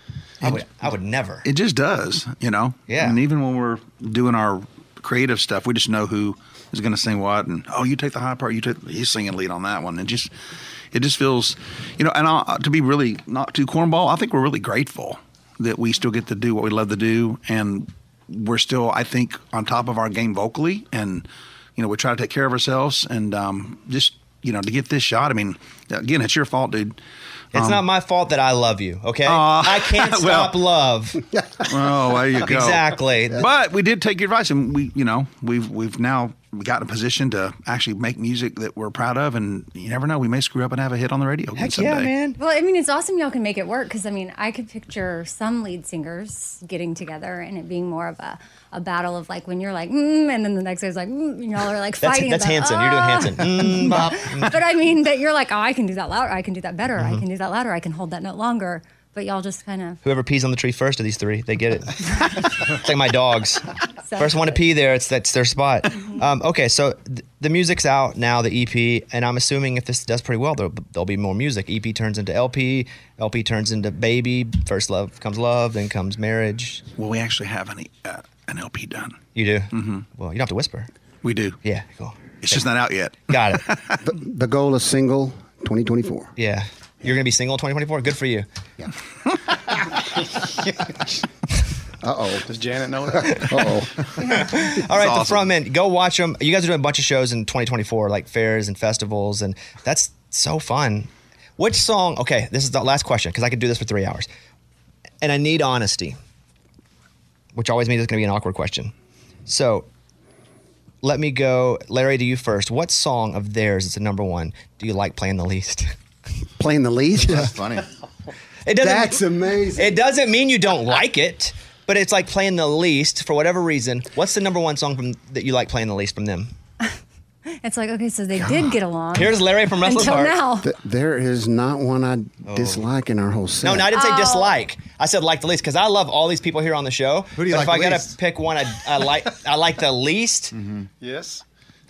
I would, I would never. It just does, you know. Yeah. And even when we're doing our creative stuff, we just know who is going to sing what, and oh, you take the high part, you take he's singing lead on that one, and just it just feels, you know. And I'll, to be really not too cornball, I think we're really grateful that we still get to do what we love to do, and we're still, I think, on top of our game vocally, and you know, we try to take care of ourselves, and um, just you know, to get this shot. I mean, again, it's your fault, dude. It's Um, not my fault that I love you, okay? Aw. I can't Well- stop love. Oh, there you go. Exactly. But we did take your advice, and we, you know, we've we've now got in a position to actually make music that we're proud of, and you never know, we may screw up and have a hit on the radio. again Heck someday. yeah, man. Well, I mean, it's awesome y'all can make it work because, I mean, I could picture some lead singers getting together and it being more of a, a battle of like when you're like, mm, and then the next guy's like, mm, and y'all are like That's, fighting. that's about, Hanson. You're doing "Ah." Hanson. Mm, bop. But I mean, that you're like, oh, I can do that louder. I can do that better. Mm-hmm. I can do that louder. I can hold that note longer. But y'all just kind of. Whoever pees on the tree first of these three, they get it. It's like my dogs. First one to pee there, it's that's their spot. Mm-hmm. Um, okay, so th- the music's out now, the E P, and I'm assuming if this does pretty well, there'll, there'll be more music. E P turns into L P, L P turns into Baby. First love comes love, then comes marriage. Well, we actually have an uh, an L P done. You do? Mm-hmm. Well, you don't have to whisper. We do. Yeah, cool. It's just not out yet. Got it. The, the goal is single twenty twenty-four. Yeah. You're going to be single in twenty twenty-four? Good for you. Yeah. Uh-oh. Does Janet know that? Uh-oh. All right, awesome. the front men, go watch them. You guys are doing a bunch of shows in twenty twenty-four, like fairs and festivals, and that's so fun. Which song? Okay, this is the last question because I could do this for three hours, and I need honesty, which always means it's going to be an awkward question. So, let me go, Larry, to you first. What song of theirs is the number one? Do you like playing the least? Playing the least? That's funny. It doesn't. That's amazing. It doesn't mean you don't like it, but it's like playing the least for whatever reason. What's the number one song from that you like playing the least from them? It's like, okay, so they did get along. Here's Larry from Restless Until Heart. now. Th- there is not one I dislike in our whole set. No, no, I didn't say Oh. dislike. I said like the least because I love all these people here on the show. Who do you but like if I the gotta least? pick one, I, I like I like the least. Yes.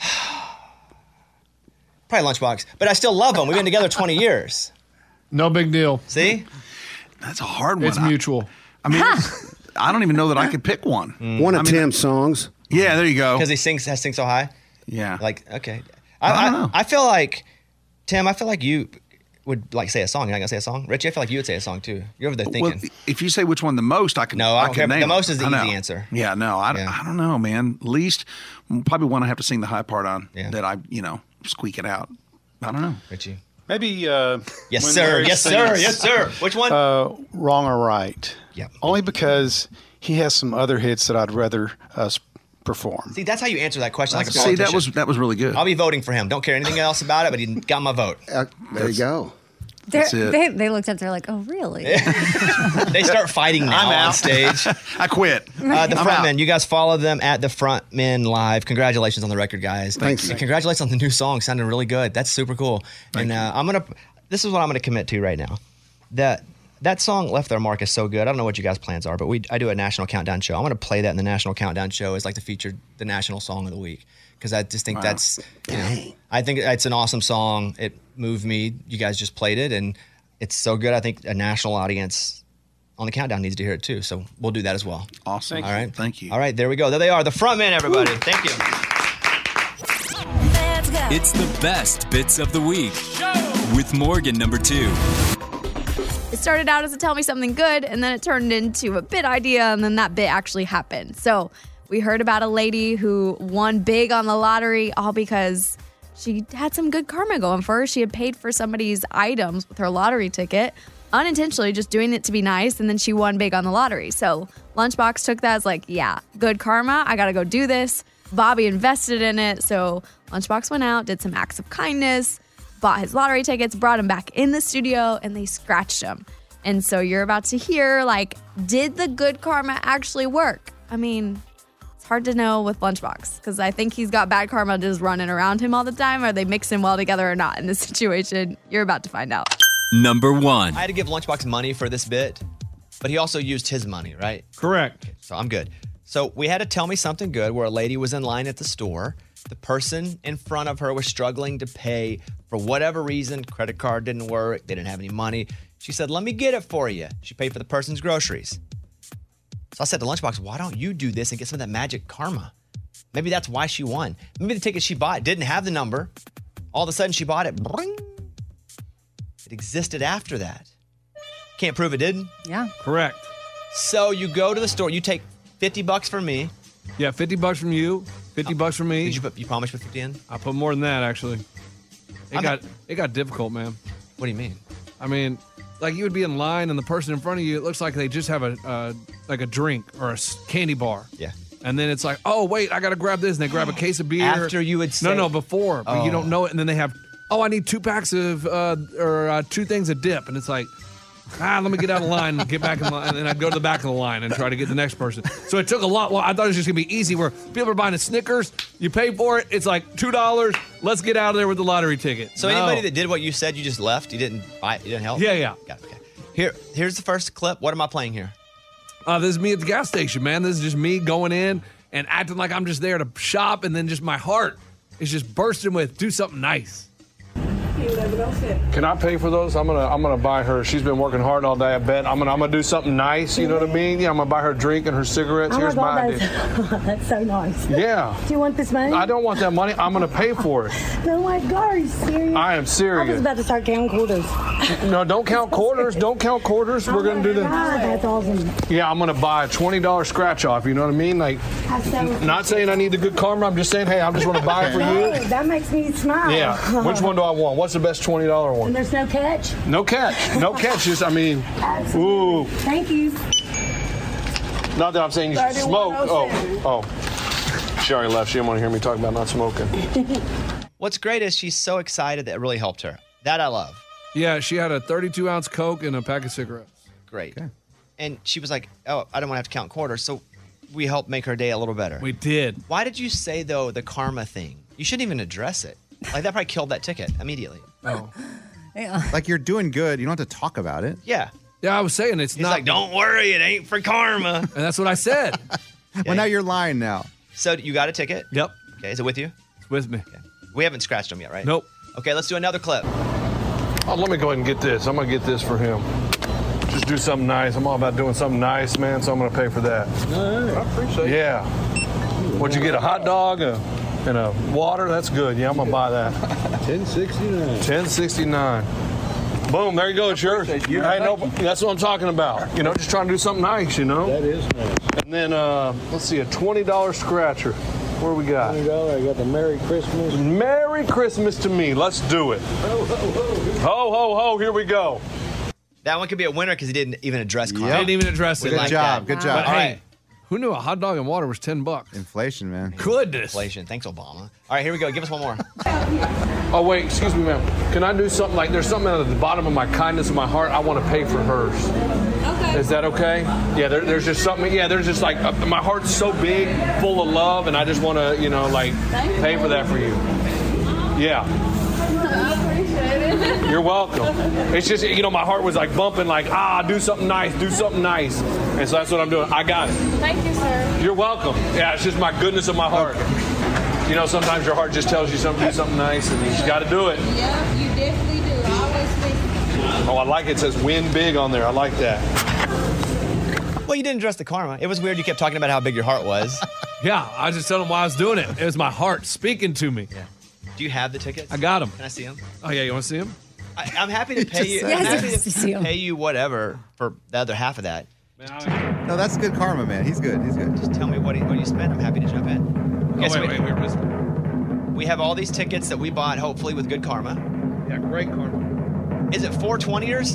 Probably Lunchbox, but I still love them. We've been together twenty years. No big deal. See, That's a hard one. It's I- mutual. I mean, it's- I don't even know that I could pick one. One of I mean, Tim's songs. Yeah, there you go. because he sings has sings so high. Yeah. Like okay, I don't I, know. I feel like Tim, I feel like you would like say a song. You're not gonna say a song, Richie. I feel like you would say a song too. You're over there thinking. Well, if you say which one the most, I can. No, I I don't can care. name The most it. is the I know. easy answer. Yeah, no, I, Yeah. I don't know, man. Least probably one I have to sing the high part on Yeah. that I, you know, squeak it out. I don't know, Richie. Maybe. Uh, Yes, when sir. Larry Yes, sir. sings, Yes, sir. Which one? Uh, Wrong or Right. Yeah. Only because he has some other hits that I'd rather us perform. See, that's how you answer that question like a See, politician. that was that was really good. I'll be voting for him. Don't care anything else about it, but he got my vote. Uh, there you go. They're- That's it. They, they looked up. They're like, "Oh, really?" They start fighting now I'm on out. stage. I quit. Uh, the I'm Frontmen, out. you guys follow them at the Frontmen Live. Congratulations on the record, guys. Thanks. And congratulations on the new song. Sounded really good. That's super cool. and uh, I'm gonna. This is what I'm gonna commit to right now. That that song Left Their Mark is so good. I don't know what you guys' plans are, but we I do a national countdown show. I'm gonna play that in the national countdown show as like the featured the national song of the week because I just think Wow. that's you know I think it's an awesome song. It moved me. You guys just played it and it's so good. I think a national audience on the countdown needs to hear it too. So we'll do that as well. Awesome. All right. Thank you. All right, there we go. There they are, the Frontmen, everybody. Thank you. It's the best bits of the week with Morgan number two. It started out as a tell me something good, and then it turned into a bit idea, and then that bit actually happened. So we heard about a lady who won big on the lottery, all because she had some good karma going for her. She had paid for somebody's items with her lottery ticket, unintentionally just doing it to be nice, and then she won big on the lottery. So Lunchbox took that as like, yeah, good karma. I got to go do this. Bobby invested in it. So Lunchbox went out, did some acts of kindness, bought his lottery tickets, brought him back in the studio, and they scratched him. And so you're about to hear, like, did the good karma actually work? I mean, it's hard to know with Lunchbox because I think he's got bad karma just running around him all the time. Are they mixing well together or not in this situation? You're about to find out. Number one. I had to give Lunchbox money for this bit, but he also used his money, right? Correct. So I'm good. So we had to tell me something good where a lady was in line at the store. The person in front of her was struggling to pay for whatever reason. Credit card didn't work. They didn't have any money. She said, let me get it for you. She paid for the person's groceries. So I said to Lunchbox, why don't you do this and get some of that magic karma? Maybe that's why she won. Maybe the ticket she bought didn't have the number. All of a sudden she bought it. Bring. It existed after that. Can't prove it didn't. Yeah. Correct. So you go to the store. You take fifty bucks from me. Yeah, fifty bucks from you, fifty bucks from me. Did you put, you promised with fifty in? I put more than that actually. It I'm got it got difficult, man. What do you mean? I mean, like you would be in line and the person in front of you, it looks like they just have a uh, like a drink or a s- candy bar. Yeah. And then it's like, oh wait, I gotta grab this, and they grab a case of beer. After you would say- no, no, before, but you Oh. don't know it, and then they have, oh, I need two packs of uh, or uh, two things of dip, and it's like, ah, let me get out of line and get back in line, and then I'd go to the back of the line and try to get the next person. So it took a lot. Well, I thought it was just gonna be easy, where people are buying a Snickers, you pay for it, it's like two dollars. Let's get out of there with the lottery ticket. So No. anybody that did what you said, you just left. You didn't buy it. You didn't help. Yeah, yeah. Got it, okay. Here, here's the first clip. What am I playing here? Uh, this is me at the gas station, man. This is just me going in and acting like I'm just there to shop, and then just my heart is just bursting with do something nice. Can I pay for those? I'm gonna I'm gonna buy her. She's been working hard all day. I bet I'm gonna I'm gonna do something nice. You know what I mean? Yeah, I'm gonna buy her a drink and her cigarettes. Oh Here's my my God, idea. that's, that's so nice. Yeah. Do you want this money? I don't want that money. I'm gonna pay for it. Oh my God, are you serious? I am I was serious. about to start counting quarters. No, don't count quarters. Don't count quarters. We're gonna do God, the. that's awesome. Yeah, I'm gonna buy a twenty dollar scratch off. You know what I mean? Like, That's so n- not saying I need the good karma. I'm just saying, hey, I'm just gonna buy it for No, you. that makes me smile. Yeah. Which one do I want? What's the best twenty dollar And one? there's no catch? No catch. No catch. Just I mean, ooh. Thank you. Not that I'm saying you should smoke. Oh, oh. She already left. She didn't want to hear me talk about not smoking. What's great is she's so excited that it really helped her. That I love. Yeah, she had a thirty-two ounce Coke and a pack of cigarettes. Great. And she was like, oh, I don't want to have to count quarters. So we helped make her day a little better. We did. Why did you say, though, the karma thing? You shouldn't even address it. Like, that probably killed that ticket immediately. Oh. Yeah. Like you're doing good. You don't have to talk about it. Yeah. Yeah, I was saying it's He's not. like, don't worry, it ain't for karma. And that's what I said. Well, now you're lying now. So you got a ticket? Yep. Okay, is it with you? It's with me. We haven't scratched them yet, right? Nope. Okay, let's do another clip. Oh, let me go ahead and get this. I'm gonna get this for him. Just do something nice. I'm all about doing something nice, man. So I'm gonna pay for that. I appreciate it. Yeah. What'd you get? A hot dog? A and a water. That's good. Yeah, I'm gonna buy that. ten sixty-nine. ten sixty-nine. Boom, there you go. It's yours. Hey, no, that's what I'm talking about. You know, just trying to do something nice, you know? That is nice. And then, uh, let's see, a twenty dollar scratcher. What do we got? twenty dollars. I got the Merry Christmas. Merry Christmas to me. Let's do it. Ho, ho, ho. Ho, ho, ho. Here we go. That one could be a winner because he didn't even address karma. Yep. Didn't even address it. We Good like job. that. Good job. But All hey, right. who knew a hot dog and water was ten bucks? Inflation, man. Goodness. Inflation. Thanks, Obama. All right, here we go. Give us one more. Oh, wait, excuse me, ma'am. Can I do something like there's something at the bottom of my kindness of my heart? I want to pay for hers. Okay. Is that okay? Yeah, there, there's just something. Yeah, there's just like uh, my heart's so big, full of love, and I just want to, you know, like pay for that for you. Yeah. I appreciate it. You're welcome. It's just, you know, my heart was like bumping, like, ah, do something nice, do something nice. And so that's what I'm doing. I got it. Thank you, sir. You're welcome. Yeah, it's just my goodness of my heart. You know, sometimes your heart just tells you something, do something nice, and you just got to do it. Yeah, you definitely do. I always think. Oh, I like it. It says win big on there. I like that. Well, you didn't address the karma. It was weird you kept talking about how big your heart was. Yeah, I was just telling him why I was doing it. It was my heart speaking to me. Yeah. Do you have the tickets? I got them. Can I see them? Oh, yeah, you want to see them? I, I'm happy to pay you. just I'm said happy yes, to see 'em. pay you whatever for the other half of that. No, that's good karma, man. He's good. He's good. Just tell me what, he, what you spent. I'm happy to jump in. Oh, Okay, so wait, we, wait, wait, wait. we have all these tickets that we bought, hopefully with good karma. Yeah, great karma. Is it four twenty-ers?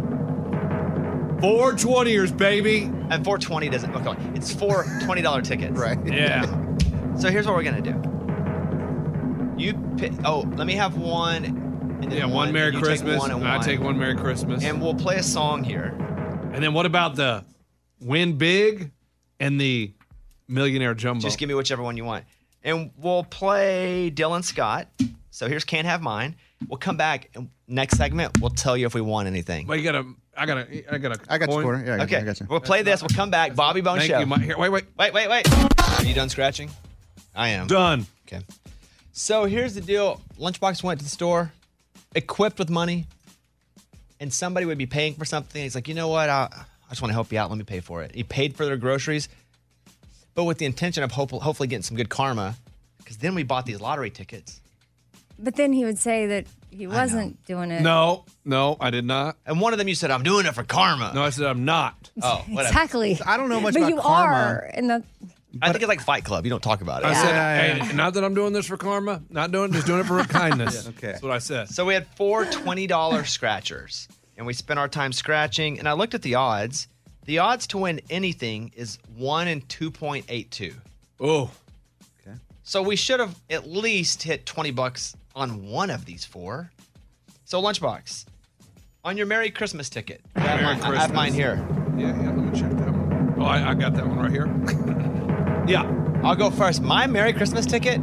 four twenty-ers, baby. And four twenty doesn't. Okay, it's four twenty dollar tickets. Right. Yeah. So here's what we're gonna do. You pick. Oh, let me have one. And then Yeah, one Merry and you take Christmas. one and I one. take one Merry Christmas. And we'll play a song here. And then what about the win big and the millionaire jumbo? Just give me whichever one you want. And we'll play Dylan Scott. So here's Can't Have Mine. We'll come back and next segment we'll tell you if we won anything. Well, you gotta, I gotta, I gotta. I got your coin. quarter. Yeah, I got, Okay. I got you. We'll play this. We'll come back. Bobby Bone Thank Show. you. My, here, wait, wait. Wait, wait, wait. Are you done scratching? I am. Done. Okay. So here's the deal. Lunchbox went to the store, equipped with money, and somebody would be paying for something. He's like, you know what? I, I just want to help you out. Let me pay for it. He paid for their groceries, but with the intention of hope, hopefully getting some good karma, because then we bought these lottery tickets. But then he would say that he wasn't doing it. No, no, I did not. And one of them you said, I'm doing it for karma. No, I said I'm not. Oh, whatever. Exactly. I don't know much but about you karma. are in the. I think it's like Fight Club. You don't talk about it. I said, Yeah, yeah, hey, not that I'm doing this for karma. Not doing, just doing it for kindness. Okay. That's what I said. So we had four twenty dollar scratchers, and we spent our time scratching. And I looked at the odds. The odds to win anything is one in two point eight two. Oh, So we should have at least hit twenty bucks on one of these four. So Lunchbox, on your Merry Christmas ticket, I have, Merry mine, I have mine here. yeah, yeah. Let me check that one. Oh, I, I got that one right here. Yeah. I'll go first. My Merry Christmas ticket,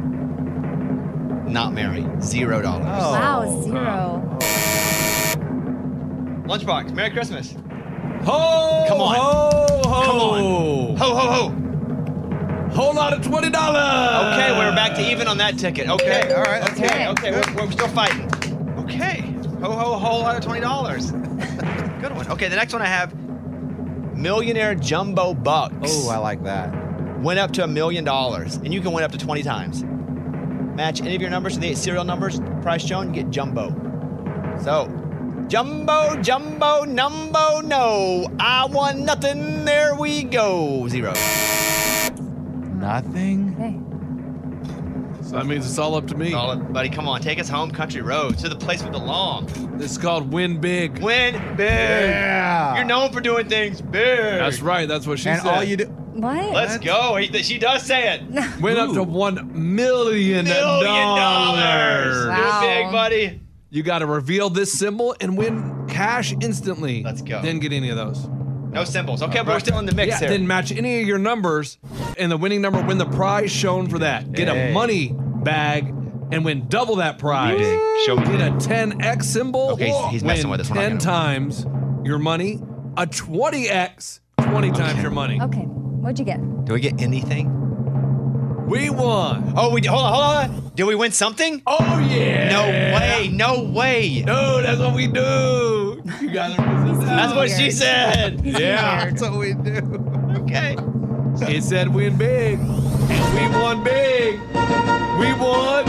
not merry, zero dollars. Wow, zero. Lunchbox, Merry Christmas. Ho! Come on. Ho! Ho! Come on. Ho, ho, ho. Whole lot of twenty dollars. Okay, we're back to even on that ticket. Okay. Okay, all right, that's Okay, good. okay, we're, we're still fighting. Okay. Ho, ho, whole lot of twenty dollars. Good one. Okay, the next one I have, Millionaire Jumbo Bucks. Oh, I like that. Went up to a million dollars, and you can win up to twenty times. Match any of your numbers to the eight serial numbers, price shown, you get Jumbo. So, Jumbo, Jumbo, Numbo, no. I won nothing, there we go. Zero. Nothing. Okay. So that means it's all up to me. Solid, buddy, come on, take us home country road to the place we belong. This is called win big. Win big. Yeah. You're known for doing things big. That's right. That's what she And said. all you do. What? Let's go. He, she does say it. went up to one million, Million dollars. dollars. Wow. Do big, buddy. You got to reveal this symbol and win cash instantly. Let's go. Didn't get any of those. No symbols. Okay, but we're still in the mix Yeah, here. didn't match any of your numbers, and the winning number win the prize shown for that. Get Hey. a money bag and win double that prize. Big. Show me. Get a ten X symbol. Okay, he's- he's messing win with us. We're not ten gonna- times your money. A twenty X, twenty times your money. Okay. What'd you get? Do we get anything? We won. Oh, we hold on, hold on. Did we win something? Oh yeah. No way. No way. No, that's what we do. You gotta resist that. That's what she said. He's Yeah. weird. That's what we do. Okay. It said win big. And we won big. We won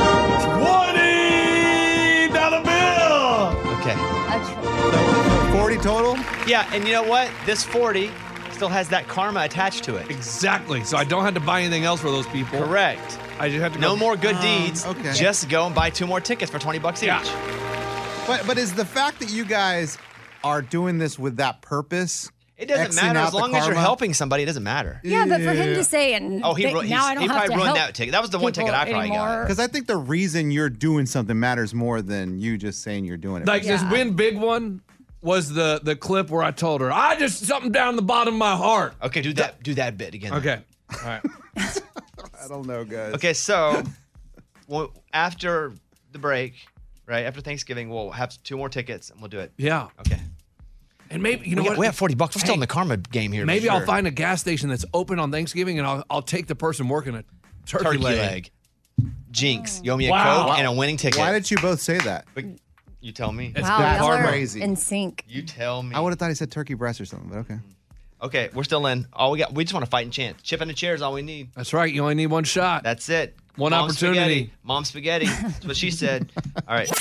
twenty dollar bill. Okay. forty total? Yeah, and you know what? This forty still has that karma attached to it. Exactly. So I don't have to buy anything else for those people. Correct. I just have to No go. more good Um, deeds. okay. Just go and buy two more tickets for twenty bucks Yeah. each. But but is the fact that you guys are doing this with that purpose? It doesn't Xing matter out as the long as you're karma? helping somebody. It doesn't matter. Yeah, but for him to say, and Oh, he they- ru- he's- now I don't he have probably to ruined help that ticket. That was the one ticket people I probably got. anymore. Because I think the reason you're doing something matters more than you just saying you're doing it. Like this win big one was the the clip where I told her, I just something down the bottom of my heart. Okay, do that. Do that bit again. Okay. All right. I don't know, guys. Okay, so well, after the break, right after Thanksgiving, we'll have two more tickets and we'll do it. Yeah. Okay. And maybe you know we, got- what? we have forty bucks. We're still Hey, in the karma game here. to be Maybe I'll sure. find a gas station that's open on Thanksgiving, and I'll I'll take the person working a turkey, turkey leg. leg. Jinx, you owe me a Wow. Coke and a winning ticket. Why did you both say that? But you tell me. It's Wow, good y'all are karma. crazy. in sync. You tell me. I would have thought he said turkey breast or something, but okay. Okay, we're still in. All we got. We just want to fight and chance. Chip in the chair is all we need. That's right. You only need one shot. That's it. One Mom opportunity. Spaghetti. Mom spaghetti. That's what she said. All right.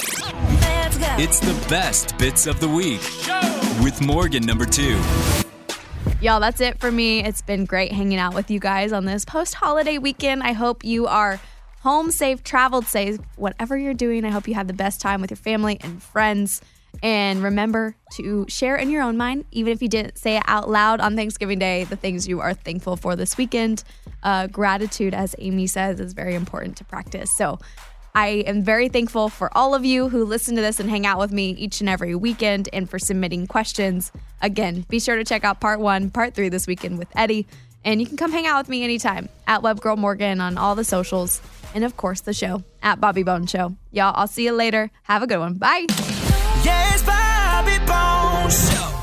It's the best bits of the week with Morgan number two. Y'all, that's it for me. It's been great hanging out with you guys on this post-holiday weekend. I hope you are home safe, traveled safe, whatever you're doing. I hope you have the best time with your family and friends. And remember to share in your own mind, even if you didn't say it out loud on Thanksgiving Day, the things you are thankful for this weekend. Uh, gratitude, as Amy says, is very important to practice. So I am very thankful for all of you who listen to this and hang out with me each and every weekend and for submitting questions. Again, be sure to check out part one, part three this weekend with Eddie. And you can come hang out with me anytime at WebGirl Morgan on all the socials. And of course, the show at Bobby Bone Show. Y'all, I'll see you later. Have a good one. Bye. Yes, Bobby Bones Show.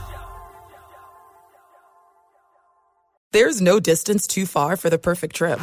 There's no distance too far for the perfect trip.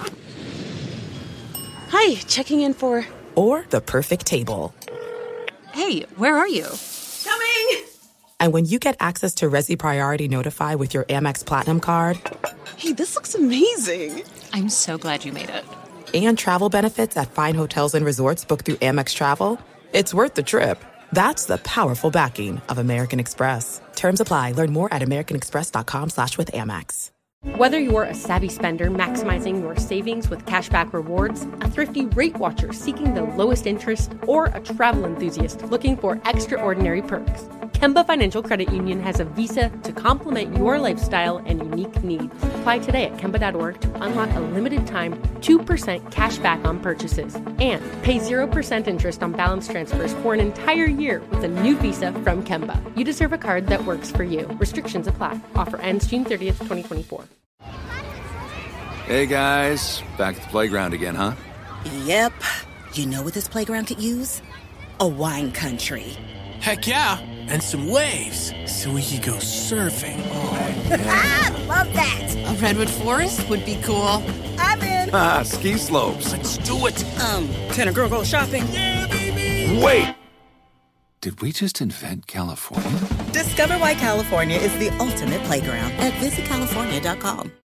Hi, checking in for... Or the perfect table. Hey, where are you? Coming! And when you get access to Resi Priority Notify with your Amex Platinum card... Hey, this looks amazing. I'm so glad you made it. And travel benefits at fine hotels and resorts booked through Amex Travel, it's worth the trip. That's the powerful backing of American Express. Terms apply. Learn more at americanexpress.com slash with Amex. Whether you're a savvy spender maximizing your savings with cashback rewards, a thrifty rate watcher seeking the lowest interest, or a travel enthusiast looking for extraordinary perks, Kemba Financial Credit Union has a visa to complement your lifestyle and unique needs. Apply today at Kemba dot org to unlock a limited time two percent cash back on purchases and pay zero percent interest on balance transfers for an entire year with a new visa from Kemba. You deserve a card that works for you. Restrictions apply. Offer ends June thirtieth, twenty twenty-four. Hey guys, back at the playground again, huh? Yep. You know what this playground could use? A wine country. Heck yeah, and some waves so we could go surfing. Oh, I love that. A redwood forest would be cool. I'm in. Ah, ski slopes. Let's do it. Um, can a girl go shopping? Yeah, baby. Wait! Did we just invent California? Discover why California is the ultimate playground at visit california dot com.